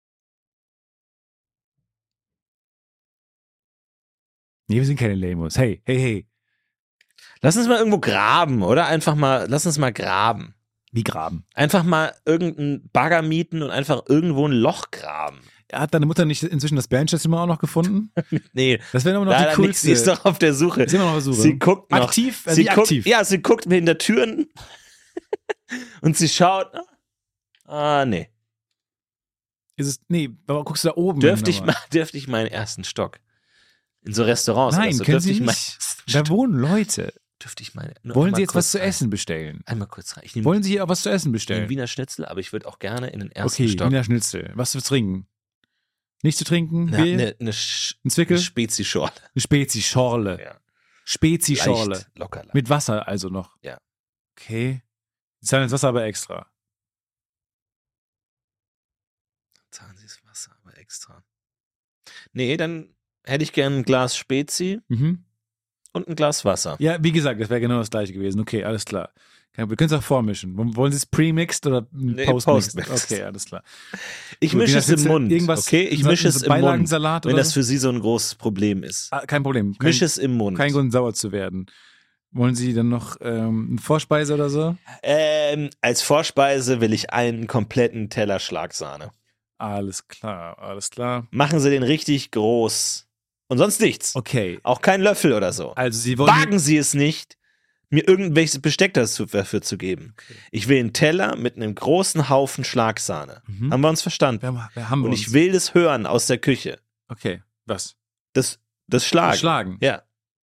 Nee, wir sind keine Lamos. Hey, hey, hey. Lass uns mal irgendwo graben, oder? Einfach mal, lass uns mal graben. Wie graben. Einfach mal irgendeinen Bagger mieten und einfach irgendwo ein Loch graben. Hat deine Mutter nicht inzwischen das Bernsteinzimmer auch noch gefunden? Nee, Das wäre immer noch leider die nicht. coolste. Sie ist doch auf der Suche. Ist immer noch auf der Suche. Sie guckt noch. Aktiv? Äh, sie wie guckt, aktiv? Ja, sie guckt mir hinter Türen und sie schaut. Ah, nee. Ist es, nee, aber guckst du da oben? Dürfte ich, nochmal? mal, dürfte ich meinen ersten Stock? In so Restaurants Nein, oder so. können Dürfte Sie ich meinen nicht. ersten Da Stock? wohnen Leute. Dürfte ich meine, nur Wollen einmal Sie jetzt kurz was zu rein. essen bestellen? Einmal kurz rein. Ich nehme Wollen Sie hier auch was zu essen den bestellen? Wiener Schnitzel, aber ich würde auch gerne in den ersten Okay, Stock. Wiener Schnitzel. Was zu trinken? Nicht zu trinken? Eine, Bier? eine, eine, Sch Ein Zwickel? eine Spezischorle. Eine Spezi-Schorle. Ja. Spezi-Schorle. Leicht, locker. leicht. Mit Wasser also noch. Ja. Okay. Sie zahlen das Wasser aber extra. Zahlen Sie das Wasser aber extra. Nee, dann hätte ich gern ein Glas Spezi Mhm. und ein Glas Wasser. Ja, wie gesagt, das wäre genau das gleiche gewesen. Okay, alles klar. Kein- Wir können es auch vormischen. Wollen Sie es pre-mixed oder Nee, post-mixed? post-mixed. Okay, alles klar. Ich Gut, mische Wiener es im Schnitzel, Mund. Irgendwas, okay, ich so- mische so es im Mund. Beilagensalat Wenn oder das so? für Sie so ein großes Problem ist. Ah, kein Problem. Kein, Mische es im Mund. kein Grund, sauer zu werden. Wollen Sie dann noch ähm, eine Vorspeise oder so? Ähm, als Vorspeise will ich einen kompletten Teller Schlagsahne. Alles klar, alles klar. Machen Sie den richtig groß. Und sonst nichts. Okay, Auch kein Löffel oder so. also Sie wollen... Wagen Sie es nicht, mir irgendwelches Besteck dazu, dafür zu geben. Ich will einen Teller mit einem großen Haufen Schlagsahne. Mhm. Haben wir uns verstanden? Wir haben, wir haben Und uns. ich will das hören aus der Küche. Okay, was? Das, das Schlagen. Schlagen. Ja.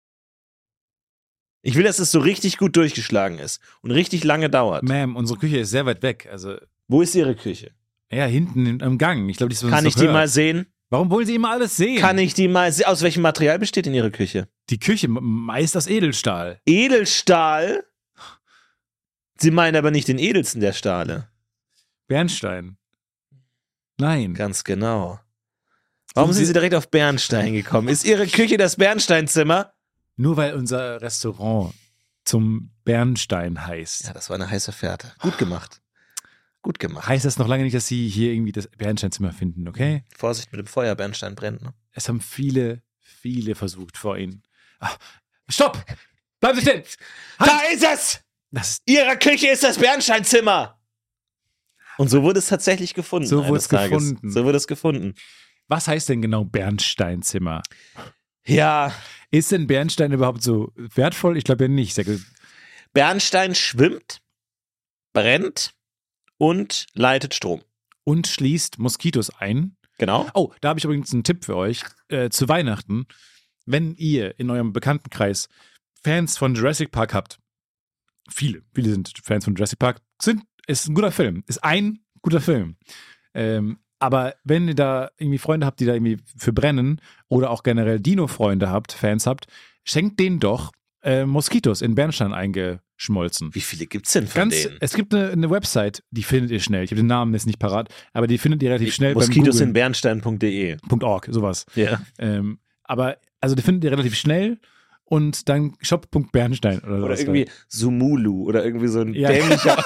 Ich will, dass es so richtig gut durchgeschlagen ist und richtig lange dauert. Ma'am, unsere Küche ist sehr weit weg. Also, Wo ist Ihre Küche? ja, hinten im- am Gang. Ich glaube, die ist Kann ich die mal sehen? Warum wollen Sie immer alles sehen? Kann ich die mal sehen? Aus welchem Material besteht denn Ihre Küche? Die Küche m- meist aus Edelstahl. Edelstahl? Sie meinen aber nicht den edelsten der Stahle. Bernstein. Nein. Ganz genau. Warum Sind sind Sie- Sie direkt auf Bernstein gekommen? Ist Ihre Küche das Bernsteinzimmer? Nur weil unser Restaurant zum Bernstein heißt. Ja, das war eine heiße Fährte. Gut gemacht. Gut gemacht. Heißt das noch lange nicht, dass Sie hier irgendwie das Bernsteinzimmer finden, okay? Vorsicht mit dem Feuer, Bernstein brennt. Ne? Es haben viele, viele versucht vor Ihnen. Ah, stopp! Bleiben Sie stehen! Da ist es! Das ist, Ihre Küche ist das Bernsteinzimmer! Und so wurde es tatsächlich gefunden. So wurde eines es Tages. gefunden. So wurde es gefunden. was heißt denn genau Bernsteinzimmer? Ja, Ist denn Bernstein überhaupt so wertvoll? Ich glaube ja nicht. Sehr gut. Bernstein schwimmt, brennt und leitet Strom. Und schließt Moskitos ein. Genau. Oh, da habe ich übrigens einen Tipp für euch. Äh, zu Weihnachten, wenn ihr in eurem Bekanntenkreis Fans von Jurassic Park habt, viele, viele sind Fans von Jurassic Park, sind, ist ein guter Film, ist ein guter Film. Ähm, aber wenn ihr da irgendwie Freunde habt, die da irgendwie für brennen oder auch generell Dino-Freunde habt, Fans habt, schenkt denen doch äh, Moskitos in Bernstein eingeschmolzen. Wie viele gibt's denn von Ganz, denen? es gibt eine, eine Website, die findet ihr schnell. Ich habe den Namen jetzt nicht parat, aber die findet ihr relativ schnell Moskitos beim in Bernstein punkt de. Punkt .org, sowas. Ja. Ähm, aber also die findet ihr relativ schnell und dann shop.bernstein oder Oder sowas. irgendwie Sumulu oder irgendwie so ein Ja. dämlicher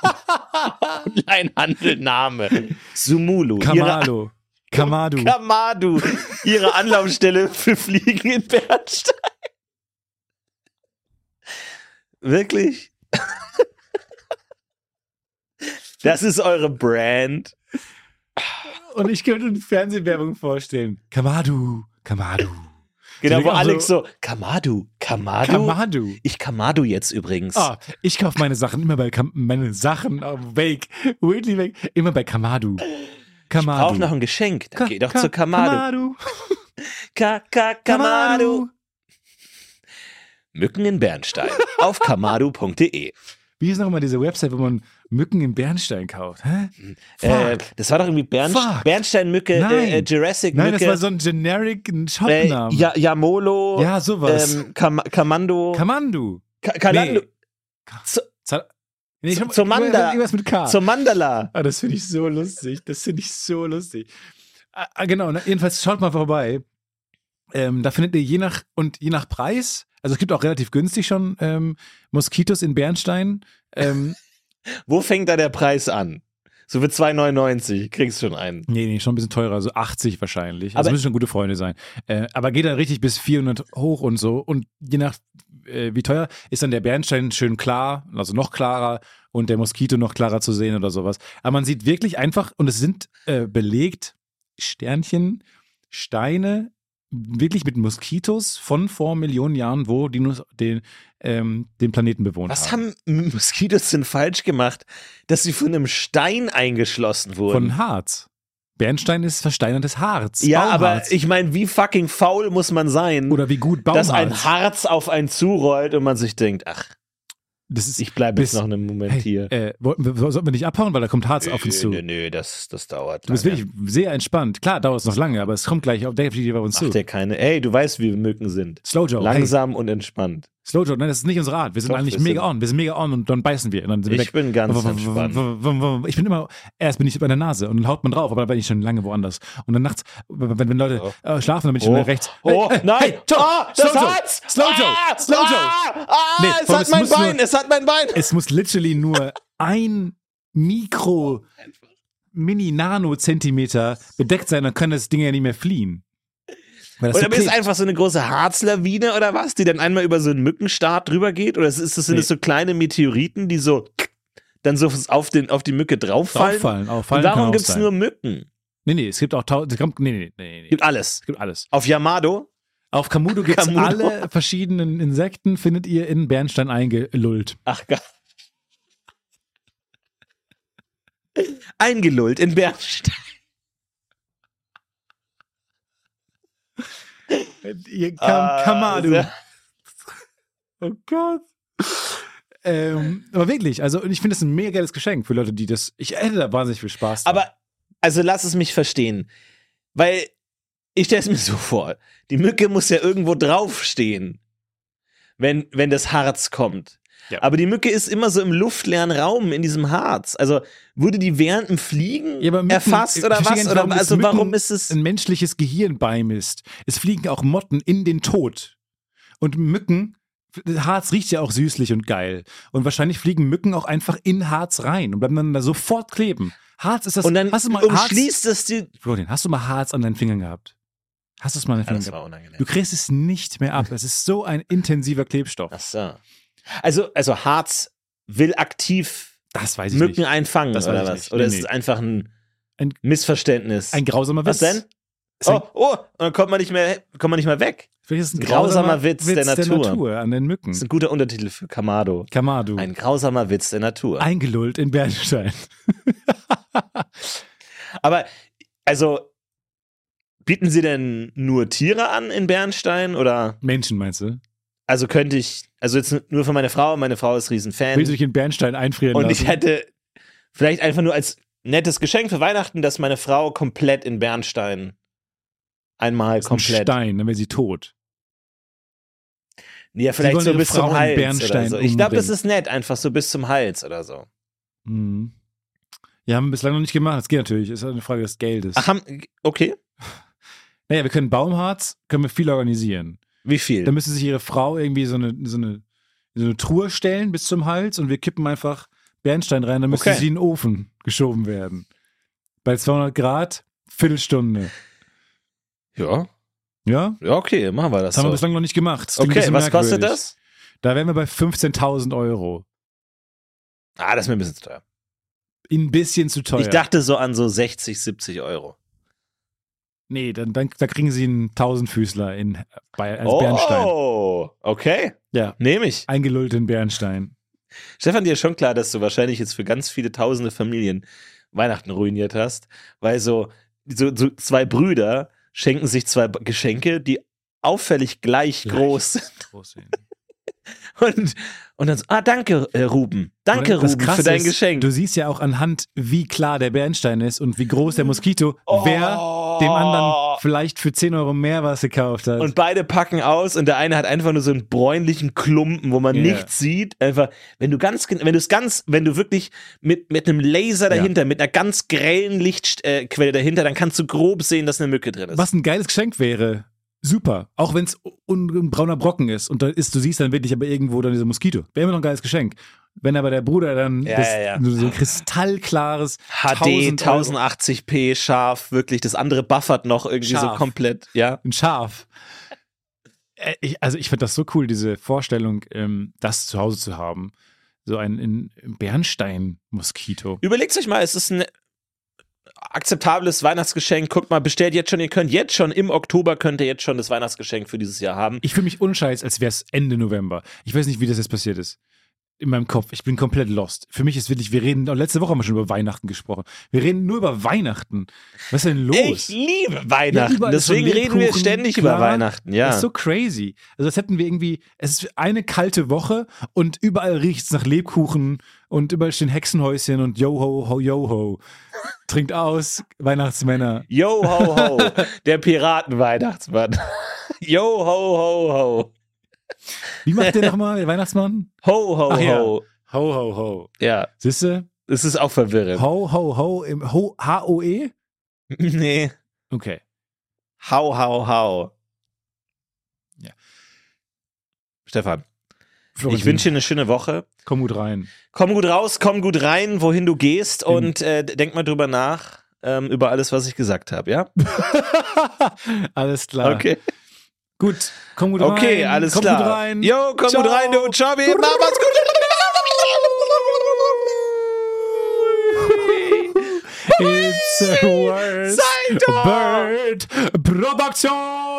Onlinehandelname. Sumulu. Ihre, Kamado. Kamadu. Kamadu. Ihre Anlaufstelle für Fliegen in Bernstein. Wirklich? Das ist eure Brand. Und ich könnte eine Fernsehwerbung vorstellen. Kamadu. Kamadu. Genau, So, wo auch Alex so- so, Kamadu, Kamadu? Kamadu. Ich Kamadu jetzt übrigens. Ah, ich kaufe meine Sachen immer bei Kam meine Sachen auf Wake, Whitley Wake, immer bei Kamadu. Kamadu. Brauch noch ein Geschenk. Dann Ka- geh doch Ka- zu Kamadu. Kamadu. Ka Ka Kamadu. Mücken in Bernstein auf kamadu punkt de. Wie ist noch mal diese Website, wo man Mücken in Bernstein kauft? Hä? Äh, Fuck. das war doch irgendwie Bern Fuck. Bernsteinmücke, Nein. äh, äh, Jurassic Nein, Mücke. das war so ein generic äh, Shopname. ja, Yamolo. Ja, sowas. Ähm, Kam Kamando. Kamandu. Ka Kalando. Nee. Z- Za- Nee, Z- ich- Zomanda. Irgendwas mit K. Zur Mandala. Ah, das finde ich so lustig. Das finde ich so lustig. Ah, ah, genau, ne? Jedenfalls schaut mal vorbei. Ähm, da findet ihr je nach und je nach Preis, also es gibt auch relativ günstig schon ähm, Moskitos in Bernstein. Ähm, Wo fängt da der Preis an? So für zwei neunundneunzig kriegst du schon einen. nee, nee, schon ein bisschen teurer, so achtzig wahrscheinlich. Also Aber- müssen schon gute Freunde sein. Äh, aber geht dann richtig bis vierhundert hoch und so. Und je nach äh, wie teuer ist dann der Bernstein schön klar, also noch klarer und der Moskito noch klarer zu sehen oder sowas. Aber man sieht wirklich einfach, und es sind äh, belegt Sternchen, Steine, wirklich mit Moskitos von vor Millionen Jahren, wo die nur den, ähm, den Planeten bewohnt Was haben. haben Moskitos denn falsch gemacht, dass sie von einem Stein eingeschlossen wurden? Von Harz. Bernstein ist versteinertes Harz. ja, Baumharz. aber ich meine, wie fucking faul muss man sein, Oder wie gut dass Baumharz. ein Harz auf einen zurollt und man sich denkt, ach, das ist, ich bleibe jetzt bis- noch einen Moment hey, hier. äh, wollten wir, sollten wir nicht abhauen, weil da kommt Harz auf uns zu. Nö, nö, das, das dauert. Du bist lange. wirklich sehr entspannt. Klar, dauert es noch lange, aber es kommt gleich auf definitiv auf uns zu. Macht der keine. Ey, du weißt, wie wir Mücken sind. Slow Joe. Langsam und entspannt. Hey, Slow Joe, nein, das ist nicht unsere Art. Wir sind Doch, eigentlich wir mega sind- on. Wir sind mega on und dann beißen wir. Und dann sind wir Ich weg. bin ganz W- w- entspannt. w- w- w- Ich bin immer, erst bin ich bei der Nase und dann haut man drauf, aber dann bin ich schon lange woanders. Und dann nachts, wenn, wenn Leute Oh. äh, schlafen, dann bin ich schon Oh, wieder rechts. oh, Hey, hey, nein! hey, Joe, ah, das Slow Joe, Harz! Slow Joe, Ah, Slow Joe. Ah, ah, Nee, es komm, hat es mein muss Bein, nur- es hat mein Bein. Es muss literally nur ein Mikro, Mini-Nano-Zentimeter bedeckt sein, dann kann das Ding ja nicht mehr fliehen. Weil das Oder so ist es klebt. einfach so eine große Harzlawine oder was, die dann einmal über so einen Mückenstart drüber geht? Oder ist das, sind Nee. das so kleine Meteoriten, die so dann so auf, den, auf die Mücke drauffallen? Auffallen, Und auffallen kann warum auch gibt es sein. nur Mücken? Nee, nee, es gibt auch tausend. Nee, nee, nee, nee, nee. Gibt alles. Es gibt alles. Auf Yamado? Auf Kamudo gibt es Kamudo. alle verschiedenen Insekten, findet ihr in Bernstein eingelullt. Ach Gott. Eingelullt in Bernstein. Ihr Kam Ah, Kamadu. sehr- Oh Gott. Ähm, aber wirklich, also und ich finde das ein mega geiles Geschenk für Leute, die das. Ich hätte da wahnsinnig viel Spaß. dran. Aber, also lass es mich verstehen. Weil, ich stelle es mir so vor, die Mücke muss ja irgendwo draufstehen, wenn, wenn das Harz kommt. Ja. Aber die Mücke ist immer so im luftleeren Raum in diesem Harz. Also wurde die während dem Fliegen Ja, aber Mücken- erfasst ich oder verstehe was? nicht, Oder warum es also Mücken warum ist es. ein menschliches Gehirn beimisst. Es fliegen auch Motten in den Tod. Und Mücken, Harz riecht ja auch süßlich und geil. Und wahrscheinlich fliegen Mücken auch einfach in Harz rein und bleiben dann da sofort kleben. Harz ist das. Und dann hast du mal Harz, umschließt es die. Florian, hast du mal Harz an deinen Fingern gehabt? Hast du es mal an den Ja, Fingern das gehabt? war unangenehm. Du kriegst es nicht mehr ab. Es ist so ein intensiver Klebstoff. Ach so. Also, also Harz will aktiv Das weiß ich Mücken nicht. einfangen Das oder weiß ich was? nicht. Oder Nee, ist nee. es einfach ein, Ein- Missverständnis? Ein grausamer was Witz. denn? Ist ein, Oh, oh, und dann kommt man nicht mehr, kommt man nicht mehr weg. vielleicht ist es ein grausamer grausamer Witz der Natur. an den Mücken. Das ist ein guter Untertitel für Kamado. Kamadu. Ein grausamer Witz der Natur. Eingelullt in Bernstein. Aber, also, bieten Sie denn nur Tiere an in Bernstein? Oder, Menschen, meinst du? also könnte ich, also jetzt nur für meine Frau, meine Frau ist Riesenfan. Willst du dich in Bernstein einfrieren Und lassen? ich hätte vielleicht einfach nur als nettes Geschenk für Weihnachten, dass meine Frau komplett in Bernstein einmal Das ist ein komplett. Stein, dann wäre sie tot. Ja, vielleicht wollen so ihre bis Frau zum in Hals Bernstein oder so. Ich glaube, das umbringen. ist nett, einfach so bis zum Hals oder so. Mhm. Ja, haben wir bislang noch nicht gemacht. Das geht natürlich. Ist eine Frage des Geldes. Ach, haben, okay. Naja, wir können Baumharz, können wir viel organisieren. Wie viel? Dann müsste sich ihre Frau irgendwie so eine, so eine, so eine Truhe stellen bis zum Hals und wir kippen einfach Bernstein rein, dann müsste Okay. sie in den Ofen geschoben werden. Bei zweihundert Grad, Viertelstunde. Ja. Ja? Ja, okay, machen wir das Das haben wir so. bislang noch nicht gemacht. Das klingt ein Okay, bisschen was kostet merkwürdig. das? Da wären wir bei fünfzehntausend Euro. Ah, das ist mir ein bisschen zu teuer. Ein bisschen zu teuer. Ich dachte so an so sechzig, siebzig Euro. Nee, dann, dann da kriegen sie einen Tausendfüßler in, bei, als oh, Bernstein. okay. Ja, Nehme ich. eingelullten Bernstein. Stefan, dir ist schon klar, dass du wahrscheinlich jetzt für ganz viele tausende Familien Weihnachten ruiniert hast, weil so, so, so zwei Brüder schenken sich zwei Geschenke, die auffällig gleich groß sind. Und, und dann so, ah, danke, äh, Ruben. Danke, Das Ruben, Krasse für dein ist, Geschenk. Du siehst ja auch anhand, wie klar der Bernstein ist und wie groß der Moskito, wer dem anderen vielleicht für zehn Euro mehr was gekauft hat. Und beide packen aus und der eine hat einfach nur so einen bräunlichen Klumpen, wo man Ja. nichts sieht. Einfach, wenn du ganz, gen- wenn du es ganz, wenn du wirklich mit, mit einem Laser dahinter, mit einer ganz grellen Lichtquelle äh, Quelle dahinter, dann kannst du grob sehen, dass eine Mücke drin ist. Was ein geiles Geschenk wäre. Super. Auch wenn es un- ein brauner Brocken ist und da ist, du siehst dann wirklich aber irgendwo dann dieser Moskito. Wäre immer noch ein geiles Geschenk. Wenn aber der Bruder dann Ja, das, ja, ja. so ein kristallklares H D, tausend Euro tausendachtzig p, scharf, wirklich. Das andere buffert noch irgendwie so Scharf. komplett, ja. ein Schaf. Äh, Ich, also ich finde das so cool, diese Vorstellung, ähm, das zu Hause zu haben. So ein, ein Bernstein-Moskito. Überlegt euch mal, es ist ein akzeptables Weihnachtsgeschenk. Guckt mal, bestellt jetzt schon, ihr könnt jetzt schon, im Oktober könnt ihr jetzt schon das Weihnachtsgeschenk für dieses Jahr haben. Ich fühle mich unscheiß, als wäre es Ende November. Ich weiß nicht, wie das jetzt passiert ist. In meinem Kopf. Ich bin komplett lost. Für mich ist wirklich, wir reden, oh, letzte Woche haben wir schon über Weihnachten gesprochen. Wir reden nur über Weihnachten. Was ist denn los? Ich liebe Weihnachten, überall ist so deswegen reden wir Lebkuchen, ständig klar. über Weihnachten, ja. Das ist so crazy. Also als hätten wir irgendwie, es ist eine kalte Woche und überall riecht es nach Lebkuchen und überall stehen Hexenhäuschen und yo ho ho yo ho. Trinkt aus, Weihnachtsmänner. Yo ho ho, der Piraten-Weihnachtsmann. Yo ho ho ho. Wie macht der nochmal, der Weihnachtsmann? Ho ho Ach ja. ho. Ho ho ho. Ja, Siehste? es ist auch verwirrend. Ho ho ho im ho, H O E? Nee. Okay. Hau, hau, hau. Ja. Stefan, Florentin, ich wünsche dir eine schöne Woche. komm gut rein. Komm gut raus, komm gut rein, wohin du gehst und äh, denk mal drüber nach, ähm, über alles, was ich gesagt habe, ja? Alles klar. Okay. Gut, komm gut rein. Okay, alles komm klar. Gut rein. Jo, komm Ciao. gut rein, du. Ciao, wie immer. Mach's gut. It's a worst Sei doch. Bird Produktion.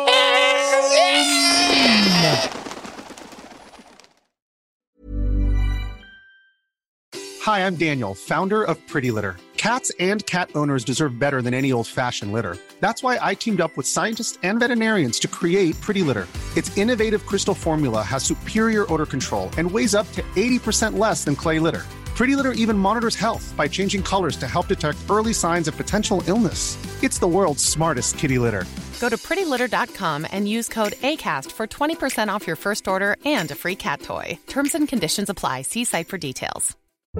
Hi, I'm Daniel, founder of Pretty Litter. Cats and cat owners deserve better than any old-fashioned litter. That's why I teamed up with scientists and veterinarians to create Pretty Litter. Its innovative crystal formula has superior odor control and weighs up to eighty percent less than clay litter. Pretty Litter even monitors health by changing colors to help detect early signs of potential illness. It's the world's smartest kitty litter. Go to pretty litter dot com and use code ACAST for twenty percent off your first order and a free cat toy. Terms and conditions apply. See site for details.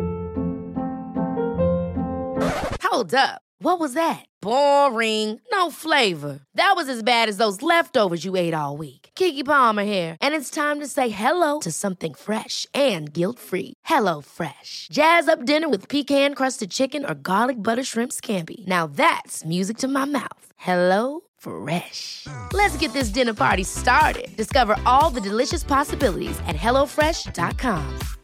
Hold up. What was that? Boring. No flavor. That was as bad as those leftovers you ate all week. Keke Palmer here, and it's time to say hello to something fresh and guilt-free. Hello Fresh. Jazz up dinner with pecan-crusted chicken or garlic butter shrimp scampi. Now that's music to my mouth. Hello Fresh. Let's get this dinner party started. Discover all the delicious possibilities at hello fresh dot com.